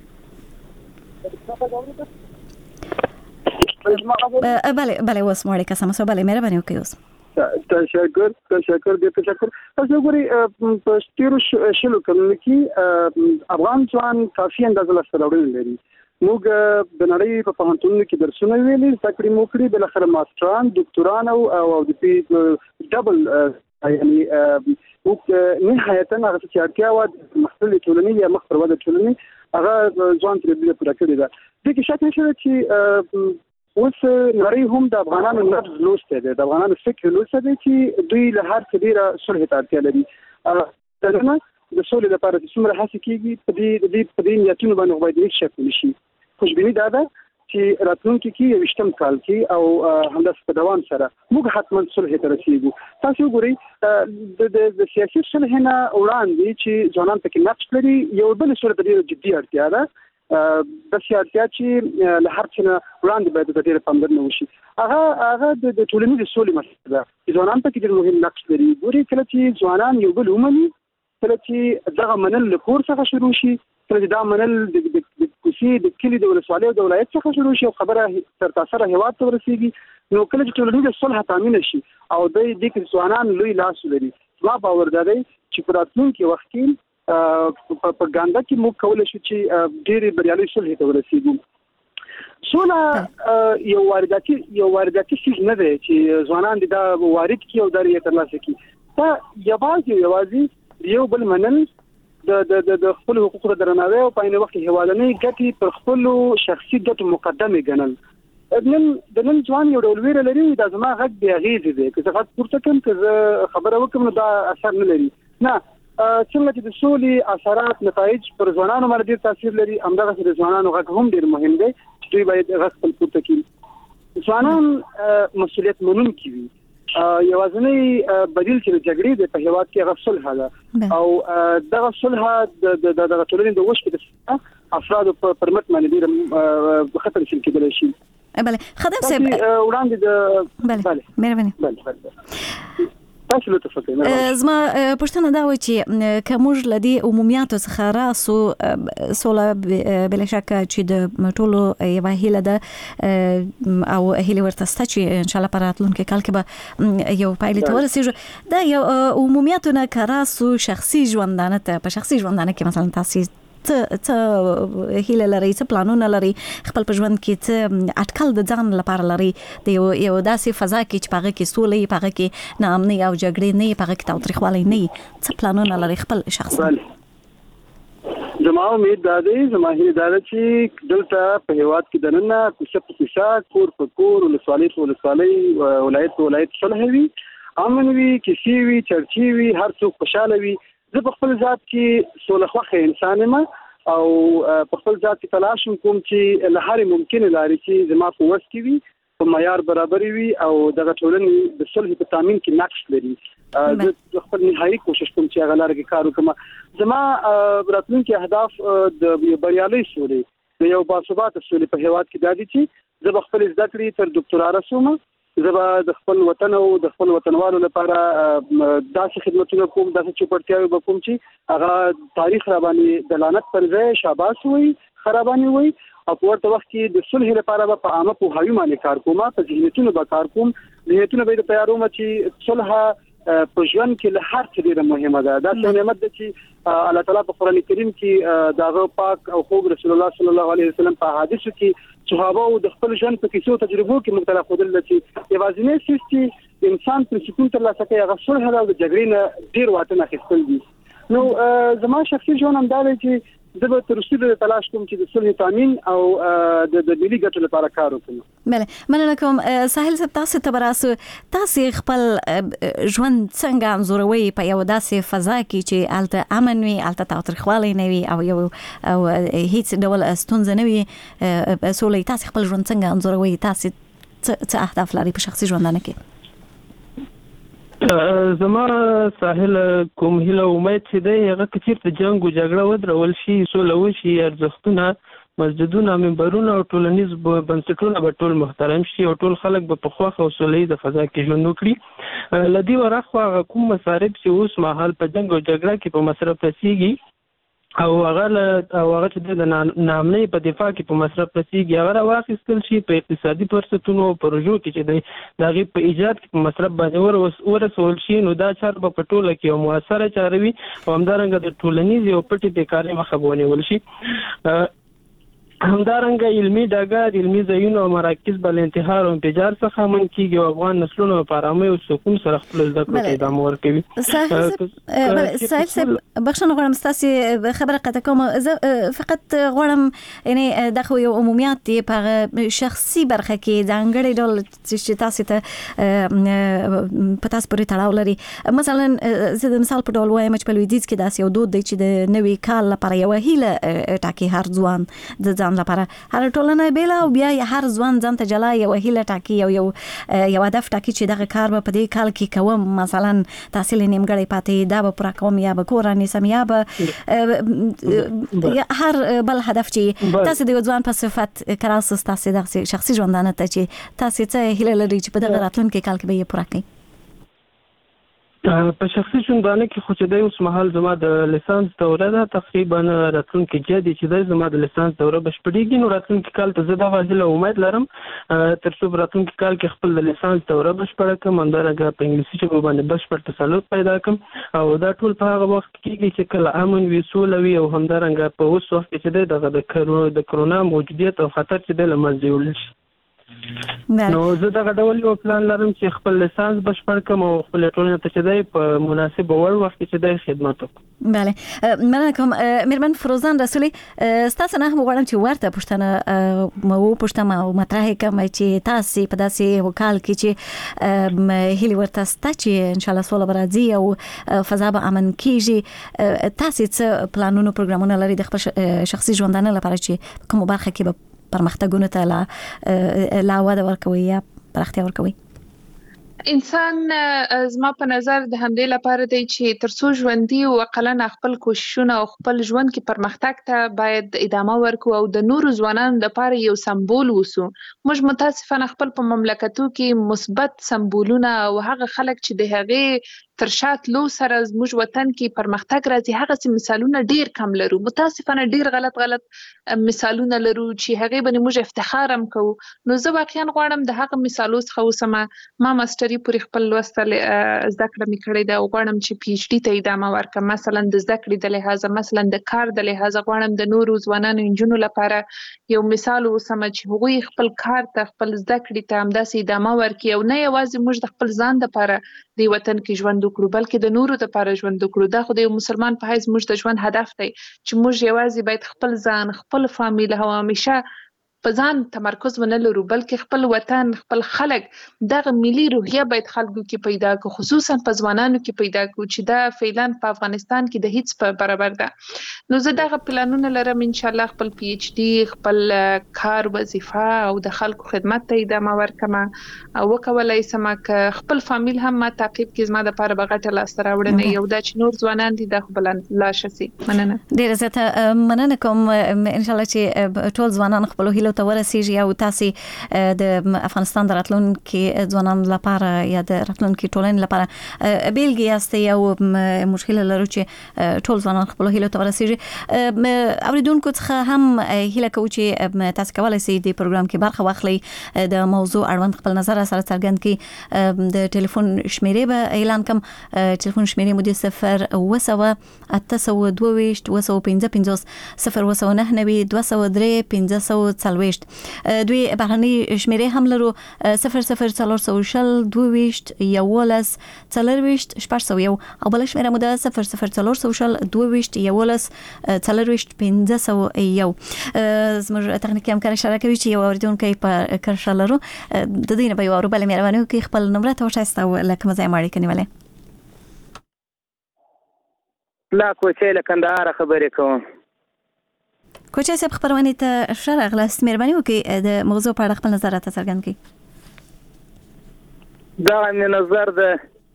بله اوس مړی قسم سو بله مهرباني وکړئ اوس تشکر تاسو ګوري په ستیرو شلو کلونو کې افغان ځوان کافي اندازه لاسته لري موږ د نړۍ په پوهنتونونو کې درسونه ویلي ذکر مو کړی بل اخر ماستران ډاکټران او د پی ډبل یعنی موږ نهایتا هغه چې اړتیا و مختلفه ټولنې یا مخ پر وده ټولنې هغه ځوان تر دې پوره کړی دا د کې شک نشته چې اوس نړۍ هم د افغانانو نبض لوسته ده د افغانانو فکر لوسته ده چې دوی له هر څه ډیره صلح ته اړتیا لري دغه د سولې لپاره د څومره هڅه کیږي په دې نیتونو باندې باید هیڅ شک نشي خوشبیني دا ده چې راتلونکي کې 20م کال کې او همداسې په دوام سره موږ حتما صلح ته رسیږو. تاسو وګورئ د سیاسي صلح نه وړاندې چې ځوانان پکې نقش لري یو بل صورت ډېر جدي اړتیا ده د سیاستیا چې له هر څه نه وړاندې باید د ډېر پاملرنه وشي. هغه د ټولنیزې سولې مسله ده چې ځوانان پکې ډېر مهم نقش لري. ګورئ کله چې ځوانان یو بل ومني، کله چې دغه منل له کور څخه شروع شي، کله چې دا منل د کوڅې د کلي د ولسوالۍ او د ولایت څخه شروع شي او خبره تر تاثره هیواد ته ورسیږي، نو کله چې ټولنیزه صلح تامین شي او د دې کې ځوانان لوی لاس لري، ما باور دی چې په راتلونکي وخت کې په ګاندا کې موږ کولای شو چې ډېرې بریالۍ صلح ته ورسیږو. صلح یو وارداتي څیز نه دی چې ځوانان دا وارد کړي او دا یې ترلاسه کړي. دا یوازې یو بل منل د خپل حقوقو درناوی او په عین وخت کې هیوادنۍ ګټې پر خپل شخصي ګټو مقدمه ګڼل. نن ځوان یو ډول ویره لري دا زما غږ بې اغېزې دی، که زه غږ پورته کړم که زه خبره وکړم نو دا اثر نه لري. نه، څنګه چې د سولې اثرات نتایج پر ځوانانو باندې ډېر تاثیر لري، همدغسې د ځوانانو غږ هم ډېر مهم دی چې دوی باید غږ خپل پورته کړي. ځوانان مسؤلیت منونکي وي. یوازینی بدیل چې د جګړې د په هیواد کې هغه صلح ده او دغه صلح د ټولنې د وشک د افرادو پر مټ باندې ډېر خطر شي کېدلی شي. بله خدام صاحب وړاندې د بله مهرباني تاسو له تفکر زما پښتنه دا و چې کومج لدی عمومیاتو څخه راسو سوله بلا شک چې د ټولو یو هیله ده او هیله ورته ست چې ان شاء الله په راتلونکي کال کې به یو پایله ته ورسیږي. دا یو عمومیاتو نه کاراسو شخصي ژوندانه ته په شخصي ژوندانه کې مثلا تاسو ته هیله لري، څه پلانونه لري، خپل په ژوند کې څه اټکل د ځان لپاره لري د یو داسې فضا کې چې پاغه کې سولې، پاغه کې ناامني او جګړې نه، پاغه کې تاوتریخوالی نه، څه پلانونه لري خپل شخصي؟ زما امید دا دی، زما هیله دا ده چې دلته په هیواد کې دننه کوڅه په کوڅه، کور په کور، ولسوالۍ په ولسوالۍ، ولایت په ولایت صلح وي، امن وي، کیسې وي، چرچې وي، هر څوک خوشاله وي. زه په خپل ذات کې سوله خوښه انسان یم او په خپل ذات کې تلاش کوم چې له هرې ممکنه لارې چې زما په وس کې وي په معیار برابر وي او دغه ټولنې د صلح په تامین کې نقش لري. زه خپل نهایي کوشش کوم چې هغه لاره کې کار وکړم. زما راتلونکي اهداف د بریالۍ سولې، د یو باثباته سولې په هیواد کې دا دي چې زه به خپل زده کړې تر ډاکټرا رسوم، زه به د خپل وطن او د خپل وطنوالو لپاره داسې خدمتونه کوم، داسې چوپړتیاوې به کوم چې هغه تاریخ را باندې د لعنت پر ځای شاباس وي، خراباني وي، او په ورته وخت کې د صلح لپاره به په عامه پوهاوي باندې کار کوم، په ذهنیتونو به کار کوم، ذهنیتونه به تیاروم چې صلح په ژوند کې له هر څه ډېره مهمه ده. دا څه نعمت ده چې الله تعالی په قرآن کریم کې د هغه پاک او خوږ رسول الله صلی الله علیه وسلم په حدیثو کې صحابه او د خپل ژوند په کیسو تجربو کې موږ ته راښودل چې یوازینی څیز چې انسان پر سکون ترلاسه کوي هغه صلح ده او د جګړې نه ډېر واټن اخیستل دي. نو زما شخصي ژوند همدا دی چې زه به تر اوسه تلاش کوم چې د صلح تامین او د ملي ګټو لپاره کار وکړم. بله مننه کوم. ساحل صاحب تاسو ته براسو تاسو خپل ژوند څنګه انځوروي په یو داسې فضا کې چې الته امن وي، الته تاوتریخوالی نه وي او هیڅ ډول ستونزه نه وي سولې، تاسو خپل ژوند څنګه انځوروي؟ تاسو څه اهداف لري په شخصي ژوندانه کې؟ زما ساحل کوم هیله امید چې دی هغه که چېرته جنګ و جګړه ودرول شي، سوله وشي، ارزښتونه، مسجدونه، منبرونه او ټولنیز بنسټونه به ټول محترم شي او ټول خلک به په خوښه او سوله ییزه فضا کې ژوند وکړي. له دې ورهاخوا هغه کوم مصارف چې اوس مهال په جنګ او جګړه کې په مصرف رسیږي او هغه چې د ناامنۍ په دفاع کې په مصرف رسیږي هغه راواخیستل شي، په اقتصادي فرصتونو او پروژو کې چې د هغې په ایجاد کې په مصرف باندې ورسول شي، نو دا چار به په ټوله کې یو مؤثره چاره وي او همدارنګه د ټولنیز یو پټې بیکارۍ مخه به ونیول شي. همدارنګه علمي ډګر، علمي ځایونه او مراکز به له انتحار او انفجار څخه امن کېږي او افغان نسلونو په ارامۍ او سکون سره خپلو زده کړو ته ادامه ورکوي. ساحل صاحب بخښنه غواړم ستاسې خبره قطع کوم، زه فقط غواړم یعنې دا خو یو عمومیات دی، په شخصي برخه کې ځانګړی ډول چې تاسو ته په تاسو پورې تړاو لري. مثلا زه د مثال په ډول وایم چې په لویدیځ کې داسې یو دود دی چې د نوي کال لپاره یوه هیله ټاکي هر ځوان د ځان ځوان لپاره هر ټولنه بیل او بیا هر ځوان ځان ته جلا یو هیله ټاکي او یو هدف ټاکي چې دغه کار به په دې کال کې کوم مثلا تحصیل نیمګړی پاتې دا به پوره کوم یا به کورنۍ سم یا به هر بل هدف چې تاسو د ځوان په صفت کراس تاسو د شخصي ژوندانه ته چې تاسو څه هیله لري چې په دغه راتلونکي کال کې به یې پوره کړئ په شخصي ژوندانه کې خو چې د اوس مهال زما د لیسانس دوره ده تقریبا راتلونکي جدي چې زما د لیسانس دوره بشپړېږي نو راتلونکي کال ته زه دا هیله امید لرم تر څو راتلونکي کال کې خپل د لیسانس دوره بشپړه کړم همدارنګه په انګلیسي ژبه باندې بشپړ تسلط پیدا کړم او دا ټول په هغه وخت کې چې کله امن وي سوله وي او همدارنګه په اوس وخت کې چې دغه د کرونا موجودیت او خطر چې د لمنځه وړل شي نو زه دا غډول یو پلان لرم چې خپل لیسانس بشپړ کړم او خپل ټولنه ته چې دی په مناسب وړ وخت کې دی خدمت وکړم. بله مننه کوم میرمن فروزان رسولي تاسو نه غواړم چې ورته پوښتنه مو پوښتنه او مطرح کوم چې تاسو په داسې وکال کې چې هیلي ورته ست چې ان شاء الله سوله برازي او فضا به امن کیږي تاسو څه پلانونه پروګرامونه لري د خپل شخصي ژوندانه لپاره چې کوم برخه کې به پرمختګونه ته لا وده ورکوي یا پراختیا ورکوي انسان زما په نظر د همدې لپاره دی چې ترڅو ژوندۍ او عقلانه خپل کوششونه او خپل ژوند کې پرمختګ ته باید ادامه ورکو او د نورو ځوانانو لپاره یو سمبول وسو. موږ متاسفانه خپل په مملکتو کې مثبت سمبولونه او هغه خلک چې د هغې تر شات لو سره زموږ وطن کې پرمختګ راځي هغه سي مثالونه ډیر کم لرو. متاسفانه ډیر غلط مثالونه لرو چې هغه باندې موږ افتخار هم کوو. نو زه واقعا غواړم د هغه مثالو څخه وسمه ما ماستري پورې خپل لوستل زده کړه مې کړې ده او غواړم چې پی ایچ ډي ته ادامه ورکړم. مثلا د زده کړې د لحاظه مثلا د کار د لحاظه غواړم د نورو ځوانانو انجونو لپاره یو مثال وسمه چې هغوی خپل کار ته خپل زده کړې ته همداسې ادامه ورکړي او نه یوازې موږ د خپل ځان لپاره د وطن کې ژوند وکړو بلکې د نورو لپاره ژوند وکړو. دا خو د یو مسلمان په حیث موږ د ژوند هدف دی چې موږ یوازې باید خپل ځان خپل فامیل او همیشه په ځان تمرکز ونه لرو بلکې خپل وطن خپل خلک دغه ملي روحیه باید خلکو کې پیدا کو خصوصا په ځوانانو کې پیدا کو چې دا فعلا په افغانستان کې د هیڅ په برابر ده. نو زه دغه پلانونه لرم ان شاء الله خپل پی ایچ ډي خپل کار وظیفه او د خلکو خدمت ته ادامه ورکم او وکولای سم ک خپل فامیل هم ما تعقیب کې زما د لپاره بغټه لاس راوړنه یو د نور ځوانان دي د خپل لا شسي. مننه ډیر زیاته مننه کوم ان شاء الله چې ټول ځوانان خپل هیلو ته ورسیږي او تاسو د افغانستان د راتلونکي ځوانانو لپاره یا د راتلونکي ټولنې لپاره بیلګه یاست یو مشکل لرو چې ټول ځوانان خپل هیلو ته ورسیږي. اوریدونکو څخه هم هیله کوم چې تاسو کولای شئ د پروګرام کې برخه واخلئ د موضوع اړوند خپل نظر سره څرګند کړئ. د ټلیفون شمیرې به اعلان کوم. ټلیفون شمیرې مو د 0 دوی بهرني شمیرې هم لرو 00422 او بل شمیره مو د 00422 زموږ تخنیکی همکار اشاره کوي چې یو اوریدونکو په کرښه لرو د دې نه به یو اوربل مهرباني وکړي خپل نمبر ته وښایسته لکه مزه ماړي کنيواله لا کوچې لکندار خبرې کوم کوچې صاحب خبرونه ته شرح غلاست مهرباني وکړي د موضوع په اړه خپل نظر څرګند کړئ. دا مې نظر د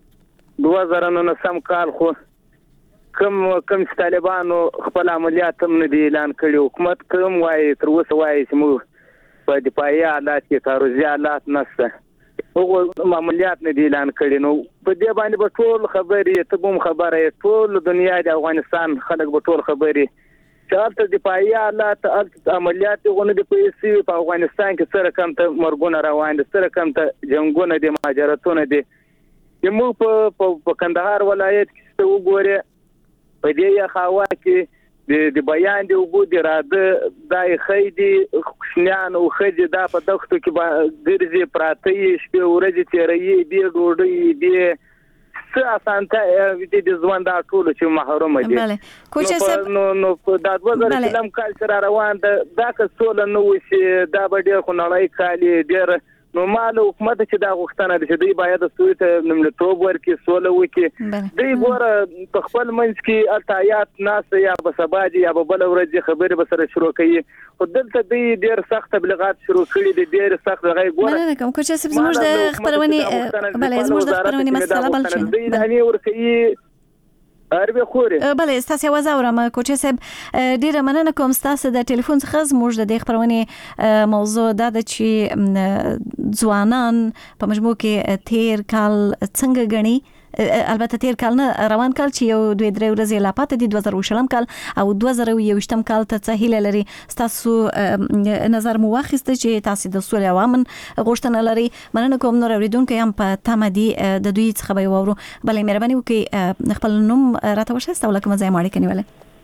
2009 کال خو کوم طالبانو خپل عملیات هم نه دي اعلان کړي حکومت کوم وایي تر اوسه وایي چې موږ په دفاعي حالات کې تعرضي حالات نشته هغه عملیات نه دي اعلان کړي. نو په دې باندې به ټول خبرې ته کوم خبره ټول دنیا د افغانستان خلک به ټول خبرې چارته دفاعي حالات عملیات غوونه د پیسې په افغانستان کې سره کم ته مرګونه روان دي سره کم ته جنگونه دي مهاجرتونه دي. موږ په کندهار ولایت کې وګورئ په دې خوا کې د بیان دی وګو د راده دای خېدي خشنان او خېدي دا په دغه کې ګرځي پراته شپه ورځې تیرې دی ډوډۍ دی اسانته د ژوند دا ټول چې محروم دي. نو دا 2000 کال سره روان دا که څول نو شي دا به ډېر خنړای کالي ډېر نو مال حکومت چې دا غوښتنه ده چې دوی باید سوی ته نملتوب ورکړي سوله وکړي دوی ګوره په خپل منځ کې التایات ناس یا به سبا دي یا به بل ورځ خبرې به سره شروع کوي خو دلته دوی ډېر سخت تبلیغات شروع کړي دي ډېر سخت غي ګوره نه کوم کوچ صاحب زموږ د خبرونه بلې زموږ د خبرونه مسله بل شي دوی نه ورکوي اربه خوري بلې تاسو وزاورم کوچ صاحب ډیره مننه کوم تاسو د ټلیفون څخه زموږ د خبرونه موضوع د چې ځوانان په مجموع کې تیر کال څنګه غني البته تیر کال نه روان کال چې یو 2-3 ورځې لا پاتې دي 2020 کال او 2021 کال ته څه هیله لري تاسو نظر مو واخیسته چې تاسو د سولې عوامن غوښتنه لري مننه کوم نور اوریدونکو هم په تمه دي د دوی څخه به وورو بلې مهرباني وکړئ خپل نوم راته وښایئ او لکه مزه ماړی کنيواله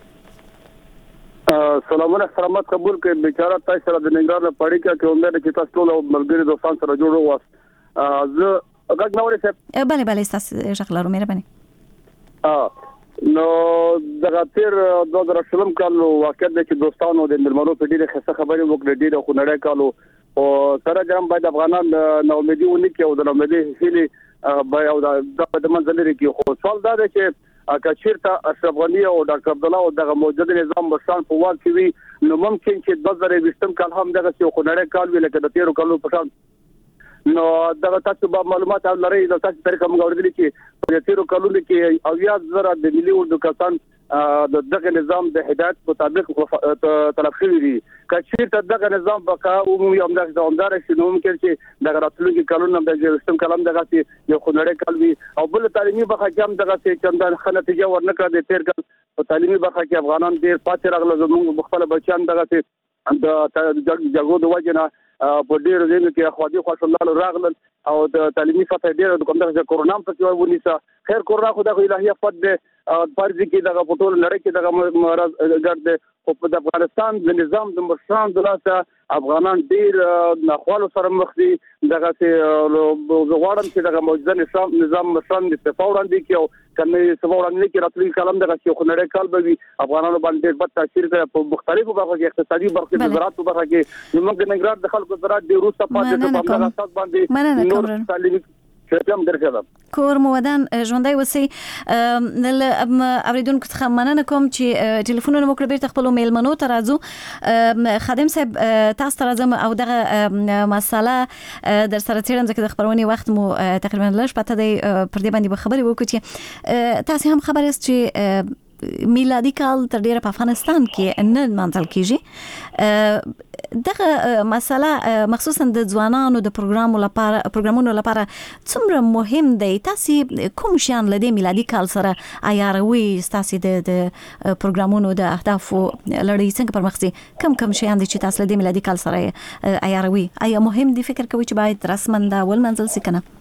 سلامونه سلامات قبول کړئ بیچاره تاسو سره د ننګرهار په اړه کې امید چې تاسو ټول ملګری دوستان سره جوړ وو زه اګه نورې څه بله تاسو شغله مهرباني نو دغه تیر 2020 کال واقع د چې دوستانو د ملمنو په ډیره خسته خبرې وکړې ډیره خو نړۍ کالو او سره جام باید افغانان نو امیدي ونی کې او د امیدي هلي باید او د منځ لري کې خو سوال دا دی چې کچیرته اشرف غنی او ډاکټر عبد الله او دغه موجوده نظام بشان په واک کې وي نو ممکن چې 2020 کال هم دغه خو نړۍ کال وی لکه د تیر کالو په شان نو دا تاسو به معلومات لرئ د تاسو طریقه موږ ورغلي چې په تیرو کلونو کې او یا زره د ملي اردو کسان د دغه نظام د هدایت مطابق طلب شوی دي کچې دغه نظام بقا عمومي امداد دوامدار شي نو ممکن چې د راتلونکي کلونو د سیستم کلام دغه یو خنړې کلوي او بل تعلیمي برخه کې هم دغه چې چندان خلک ورنکړه د تیر کال په تعلیمي برخه کې افغانان ډېر پاتې راغله زموږ مختلف بچیان دغه د جګړو د وجنه په ډېر ځینو کې خو دې خوشاله راغلل او د تعلیمي سطح ډېر د کوم د کورونا په څیر ونیسه خیر کورونا خو د الهي افت د فرض کې دغه په ټول نړۍ کې دغه مرض ګرځي او په افغانستان د نظام د مشران د لاسه افغانان ډېر ناخوالو سره مخ دي دغه زغوارم چې دغه موجوده نظام مشران استعفا وړاندې کیو کنه استعفا وړاندې کې راتلونکي کلام دغه چې نړۍ کال به وي افغانانو باندې بد تاثیر کوي په مختلفو برخو کې اقتصادي برخو کې زراعت برخه کې موږ د ننګرهار د خلکو زراعت ډېر روسه پاتې په هغه اساس باندې نور تعلیمي شپم درکړم کور مودان ژوندۍ وسی اوریدونکو څخه مننه کوم چې ټلیفونونه مو کړ بیرته خپل میلمنو ته راځو خادم صاحب تاسو ته راځم او دغه مساله در سره تیرم ځکه د خبرونې وخت مو تقریبا لږ پته دی پر دې باندې به خبرې وکړو چې تاسو هم خبر یاست چې میلادي کال تر ډیره په افغانستان کې نه منځل کیږي دغه مساله مخصوصا د ځوانانو د پروګرامونو لپاره څومره مهم دی تاسو کوم شان لدی میلادي کال سره عیاروي تاسو د پروګرامونو د اهدافو لړۍ څنګه پرمختي کم شان دي چې تاسو لدی میلادي کال سره عیاروي آیا مهم دی فکر کوي چې باید رسمن دا ول منځل سي کنه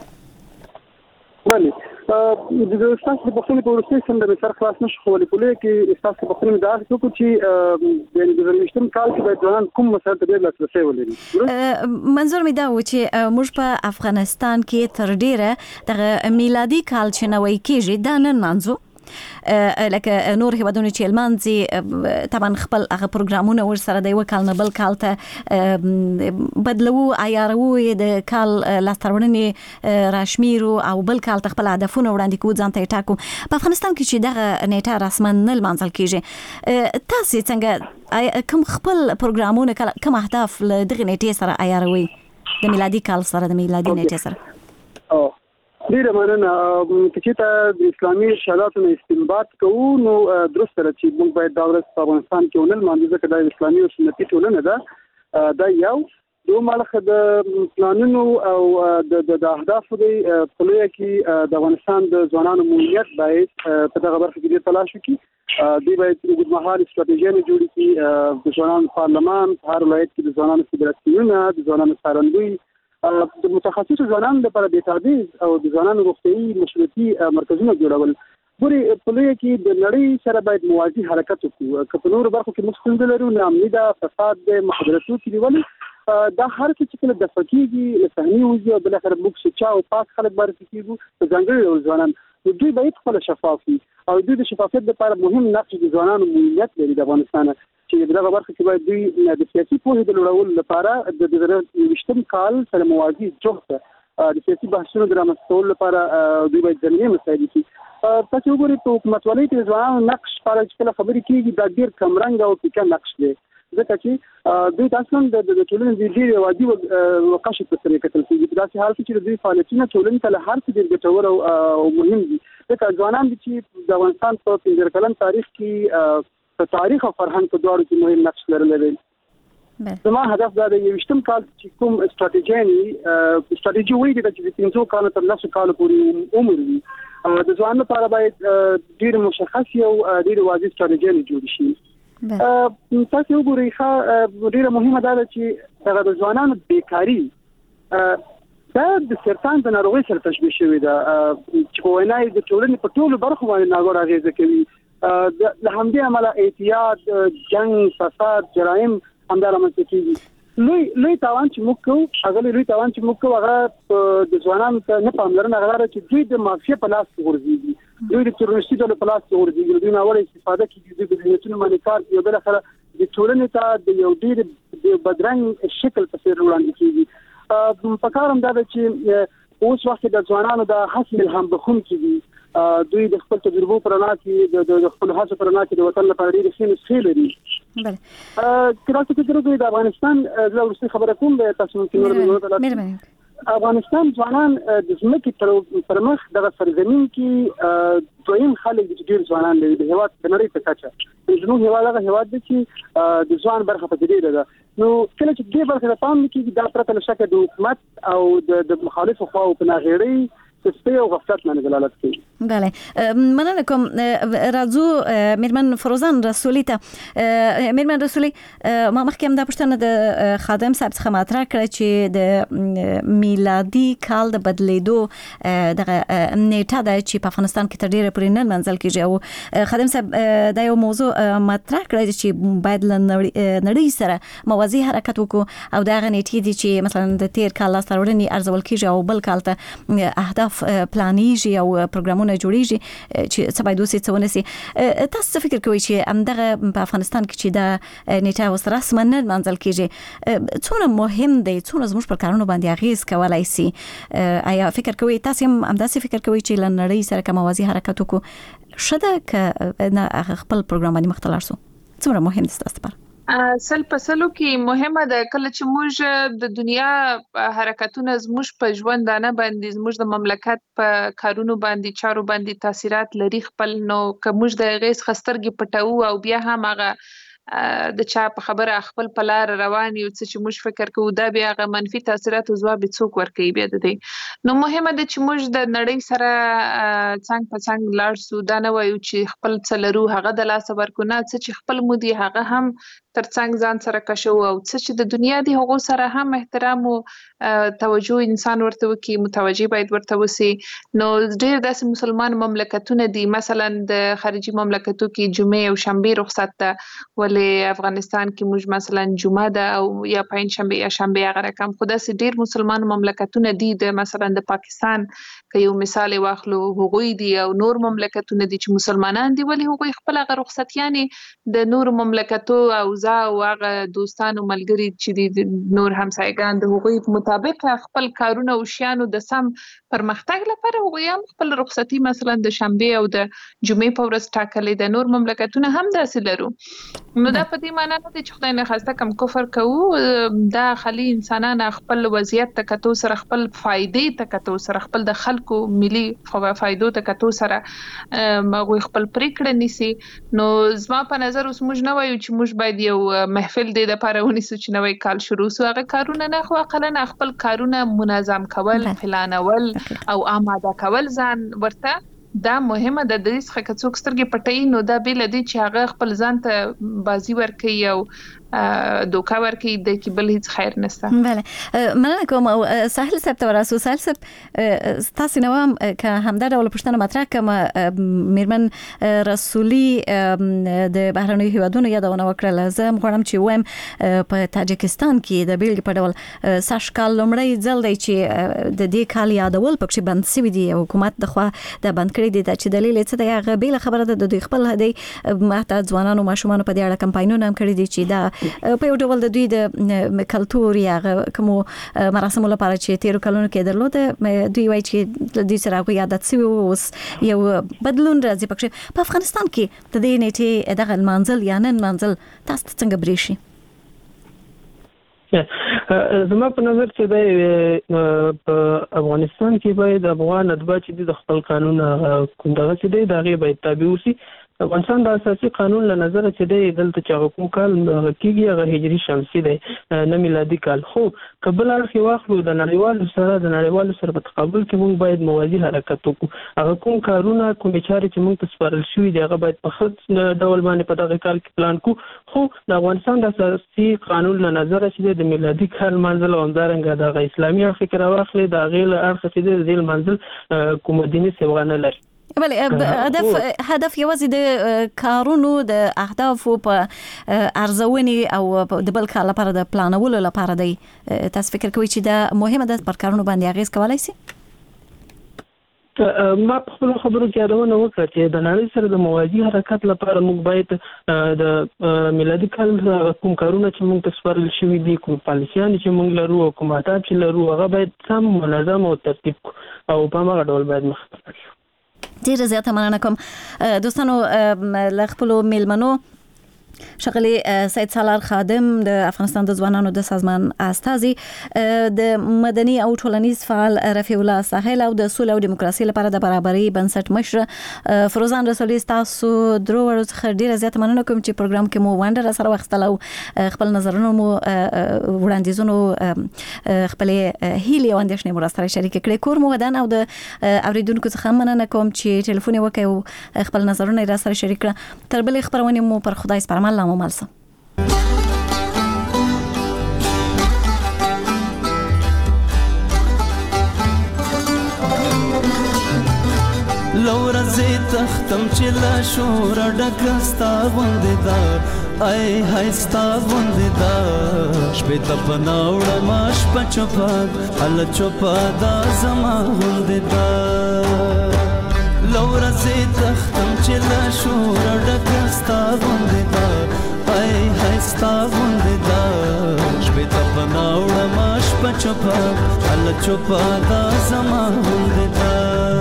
بله د تاسو په خپل پروسې څنګه سر خلاص نشو کولای کولای کې تاسو په خپل داخل څه چې د نظام کال کې ځوانان کوم مسایل ته ډېر لاسرسي ولري منظور می دا و چې موږ په افغانستان کې تر ډیره د میلادي کال چې نوې کېږي دا نن منځو لکه نور هیوادونو چې المانځي طبعا خپل هغه پروګرامونه ور سره د وکال نه بل کال ته بدلو عیارو د کال لاسترونې راشمیرو او بل کال ته خپل هدفونه وړاندې کوو ځان ته ټاکو په افغانستان کې چې دغه نیټه رسما نه لمانځل کیږي تاسو څنګه کوم خپل پروګرامونه کوم اهداف دغه نیټه سره عیاروي د میلادي کال سره د میلادي نیټه سره ډیره مننه چې ته د اسلامي شریعتونو استنباط کوو نو درست تر چې موږ باید دا ورځ په افغانستان کې ونل مانځو ځکه د اسلامي او سنتي ټولنه ده دا یو مالخه د پلانونو او د اهدافو د پلوي کې د افغانستان د ځوانانو مولیت باید په دغه برخه کې تلاش وکړي دی باید د مهال استراتیژي جوړ کړي د ځوانانو پارلمان هر ولایت کې د ځوانانو فدراسیونونه د ځوانانو څارندوی د متخصصو ځوانانو لپاره د تدریس او د ځوانانو روغتيایي مشورتي مرکزونه جوړول پوری په لوی کې د نړۍ سره باید موازي حرکت وکړو که په نور برخو کې مستند لرو نه امني دا فساد د محاضراتو کې دیول دا هر څه چې د فقېږي صحني وځي او بل اخر موږ چې او پاک خلک بار کېږي په ځانګړي ځوانان دوی باید خپل شفاف وي او دوی د شفافیت لپاره مهم نقش د ځوانانو مولیت لري د افغانستان چې دغه برخه کې باید دوی د سیاسي پوهې د لوړولو لپاره د 2020 کال سره موازي جوړه د سیاسي بحثونو د رامنځته لپاره دوی باید ځانګړي مسایل دي. تاسو وګورئ په حکومتولۍ کې ځوانانو نقش په اړه چې خبرې کیږي دا ډېر کمرنګ او پیکه نقش دی ځکه چې دوی تاسو د ټولنې د ډېر وادي وقش په طریقه کتل کیږي په داسې حال کې چې دوی فعالیتونه ټولنې ته له هر څه ډېر ګټور او مهم دي ځکه ځوانان دي چې د افغانستان په 15 کلن تاریخ کې په تاریخ او فرهنګ په دواړو کې مهم نقش لري. زما هدف دا دی 20م کال چې کوم استراتیژي وایي چې 15 کال تر 10 کال پورې عمر وي د ځوانانو لپاره باید ډېر مشخص او ډېر واضح استراتیژي جوړ شي. تاسو وګورئ ډېر مهمه ده چې د ځوانانو بیکاری دا د سرطان د ناروغۍ سره تشبیه شوی ده چې په وینای د ټولنې په ټولو برخو باندې ناګور اغیزه کوي. د همدې عمله اعتیاد، جنگ، فساد، جرایم همدارا منځ کېږي. لوی تاوان چې موږ کوو هغه د ځوانانو ته نه پاملرنه غواړي چې دوی د مافیا په لاس کې ورځي، دوی د تروریستي ډلو په لاس کې ورځي، دوی ناوړه استفاده کوي د دولتونو باندې کار کوي، بل اخر د ټولنې ته د یو ډېر بدرنګ شکل په څیر وړاندې کیږي. په کار هم دا چې اوس وخت د ځوانانو د حاصل الهام بخښونکي دي، دوی د خپل تجربو پر اړه کې د خپل هڅو پر اړه کې د وطن لپاره ډېر ښه نسخې لري. کله چې د افغانستان د ورسته خبره کوم د تاسو ممکن افغانستان ځوانان د ځمکې پر مخ د سرزمین کې دویم خلک د ډېر ځوانان لري د هیواد په نړۍ په کچه زموږ هیواد هغه هیواد دی چې د ځوان برخه په دې ده. نو کله چې دې برخه ته پام وکړي دا پرته له شکه د حکومت او د مخالفو خواو په ناغېړۍ سسته او غفلت باندې دلالت کوي. بله مننه کوم. راځو میرمن فروزان رسولي ته. میرمن رسولي ما مخکې هم دا پوښتنه د خادم صاحب څخه مطرح کړه چې د میلادي کال د بدلیدو دغه نیټه ده چې په افغانستان کې تر ډیره پورې نه منځل کېږي او خادم صاحب دا یو موضوع مطرح کړه چې باید له نړۍ سره موازي حرکت وکړو او دا غنیټې دي چې مثلا د تیر کال لاسته راوړنې ارزول کېږي او بل کال ته اهداف پلانیږي او پروګرامونه جوړیږي چې څه باید وسي څه ونسي. تاسو څه فکر کوئ چې همدغه په افغانستان کې چې دا نیټه اوس رسما نه منځل کېږي څومره مهم دی، څومره زموږ پر کارونو باندې اغیز کولای شي؟ آیا فکر کوئ تاسو هم همداسې فکر کوئ چې له نړۍ سره کوم موازي حرکت وکړو شته ک خپل پروګرام باندې مختلف سو څومره مهم دي تاسو لپاره؟ سل په سلو کې مهمه ده کله چې موږ د دنیا حرکتونه زموږ په ژوندانه باندې زموږ د مملکت په کارونو باندې چارو باندې تاثیرات لري خپل، نو که موږ د غیس خسترګي پټو او بیا هم هغه د چا په خبره خپل په لار روان یو څه چې موږ فکر کوو دا بیا هغه منفي تاثیرات او ځواب څوک ورکوي بیا د دې. نو مهمه ده چې موږ د نړۍ سره څنګه په څنګه لاړ سو، دا نه وایو چې خپل څه لرو هغه د لاسه ورکو، نه څه چې خپل مو دي هغه هم تر څنګ ځان سره کشو او څه چې د دنیا دی هغه سره هم احترام او توجه انسان ورته وکي، متوجي باید ورته وسی. نو ډېر داسې مسلمان مملکتونه دي مثلا د خارجي مملکتو کې جمعه او شنبه رخصت ده، ولې افغانستان کې موږ مثلا جمعه ده او یا پنځ شنبه یا شنبه هغه رقم خو داسې ډېر مسلمان مملکتونه دي د مثلا د پاکستان که یو مثال واخلو هغوی دي او نور مملکتونه دي چې مسلمانان دي ولې هغوی خپل هغه رخصت یعنی د نور مملکتو او او هغه دوستانو ملګری چې د نور همسایگان د هغوی مطابق خپل کارونه او شیانو د سم پرمختګ لپاره هغوی هم خپل رخصتي مثلا د شنبه او د جمعې په ورځ ټاکلې، د نور مملکتونه هم داسې لرو. نو دا په دې معنی نه چې خدای نه خواسته کم کفر کوو، دا خلی انسانان خپل وضعیت ته کتو سره خپل فائدې ته کتو سره خپل د خلکو ملي فائدو ته کتو سره هغوی خپل پریکړه نیسي. نو زما په نظر اوس موږ نه وایو چې موږ باید یو محفل دی د پاره ونیسو چې نوې کال شروع سو، هغه کارونه نه خو اقلن خپل کارونه منظم کول، پلانول او آماده کول ځان ورته دا مهمه ده. د دې څخه که څوک سترګې پټي نو دا بیل دي چې هغه خپل ځان ته بازی ورکړي او دوکا ورکړي د کې بل هیڅ خیر نشته. بله مننه کوم. او ساحل صاحب ته ورسو. ساحل صاحب تاسو نو هم که همدا ډول پوښتنه مطرح کوم میرمن رسولي د بهرنیو هیوادونو یادونه وکړه. زه غواړم چې وایم په تاجکستان کې د بیلګې په ډول ساشکال لومړی ځل دی چې د دې کال یادول پکې بند شوی دی. حکومت د خوا د بند کړی دی چې دلیل څه دی؟ هغه بیل خبره ده. د دوی خپل هدي ماته ځوانانو ماشومان په دې اړه کمپاینونه هم کړی دي چې دا په یو ډول د دوی د کلتور یا کوم مراسم لپاره چې تیر کلونو کې درلوده دوی وایي چې د دې سره عادت شوی اوس یو بدلون راځي. پکې په افغانستان کې د دې نیټه دغه منزل یا نن منزل تاسو څنګه بریشي؟ زما په نظر چې د افغانستان کې باید افغان اتباع چې د خپل قانون کوم دغه چې دی دغه باید تابع وسی. افغانستان د اساسي قانون له نظر چې دی دلته چې حکومت کال کېږي هغه هجري شمسي دی نه میلادي کال. خو قبل اړخ واخلو د نړیوالو سره په تقابل کې موږ باید موازي حرکت وکړو. هغه کوم کارونه کوم چارې چې موږ ته سپارل شوي دي هغه باید په ښه ډول باندې په دغه کال کې پلان کړو. خو د افغانستان د اساسي قانون له نظر چې د میلادي کال منځل او همدارنګه د اسلامي اړخ کې راوخلي د غیل اړخ چې د دې منځل کوم دیني سیوانه لري. بله هدف یوازې د کارونو د اهدافو په ارزونې او د بل کار لپاره د پلانولو لپاره دی. تاسو فکر کوئ چې دا مهمه ده پر کارونو باندې اغیز کولای شي؟ ما په خپل خبرو کې یادونه وکړه چې د نړۍ سره د موازي حرکت لپاره موږ باید د میلادي کال کوم کارونه چې موږ ته سپارل شوي دي کوم پالیسیان چې موږ لرو او کوم اهداف چې لرو هغه باید سم منظم او ترتیب او په هغه ډول باید مخکې شي. ډیره زیاته مننه کوم. دوستانو له خپلو میلمنو شغلی سید سالار خادم د افغانستان د ځوانانو د سازمان استازي، د مدني او ټولنیز فعال رفیع الله ساحل او د سولې او دیموکراسي لپاره د برابرۍ بنسټ مشر فروزان رسولي. تاسو درو ورځې ډیره زیاته مننه کوم چې پروګرام کې مو وانډر سره وختل او خپل نظرونه مو وړاندیزونو خپل هیلې او اندیشنې مو سره شریک کړې. کور مو ودان او د اوریدونکو څخه مننه کوم چې ټلیفون وکړ او خپل نظرونه را سره شریک کړه. تر بلې خبرونه مو پر خدای سپارم. الله مو مالسه. لور زی تختم چې لا شور ډکستا غوندې دا ای هايستا غوندې دا شپې ته پناوړه ماش پچپا ال چوپا دا زما غوندې دا لور زی تختم چې لا شور ډکستا غوندې دا ای هايستا غوندې دا شپې ته پناوړه ماش پچپا ال چوپا دا زما غوندې دا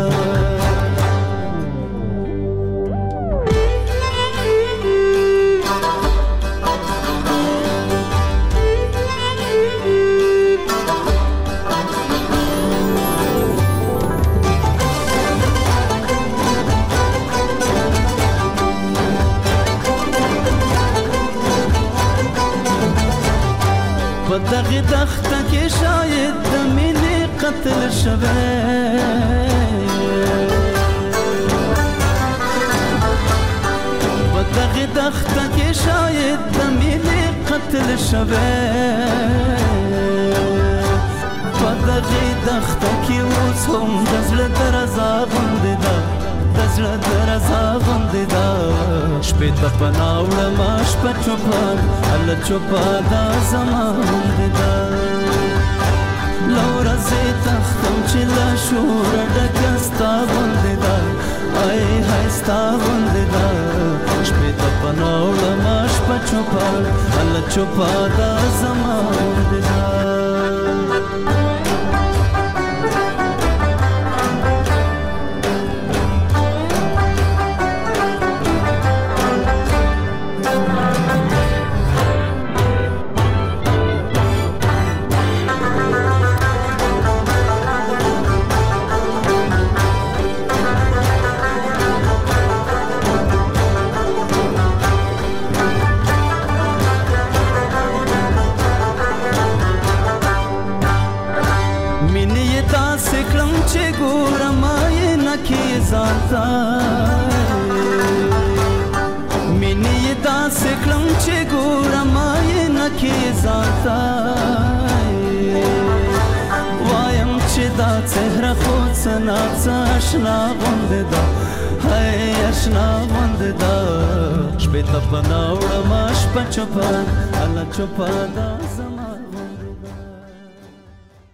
دغه دخته کې شاید د مینې قتل شوه دغه دخته کې شاید د مینې قتل شوه دغه دخته کې اوس هم د زړه درزا غوندې ده د زړه درزا غوندې ده شپې ته پناوړه ماش په چوپان ال چوپا دا زما غوندې ده لوره زی تختم چې لا شور ډکه ستا غوندې ده ای هاي ستا غوندې ده شپې ته پناوړه ماش په چوپان ال چوپا دا زما غوندې ده مینې دا سکلم چې ګورم سنا آشنا غوندې دا هاي آشنا غوندې دا شپې ته پناه وړم شپه چوپه الله چوپه دا زما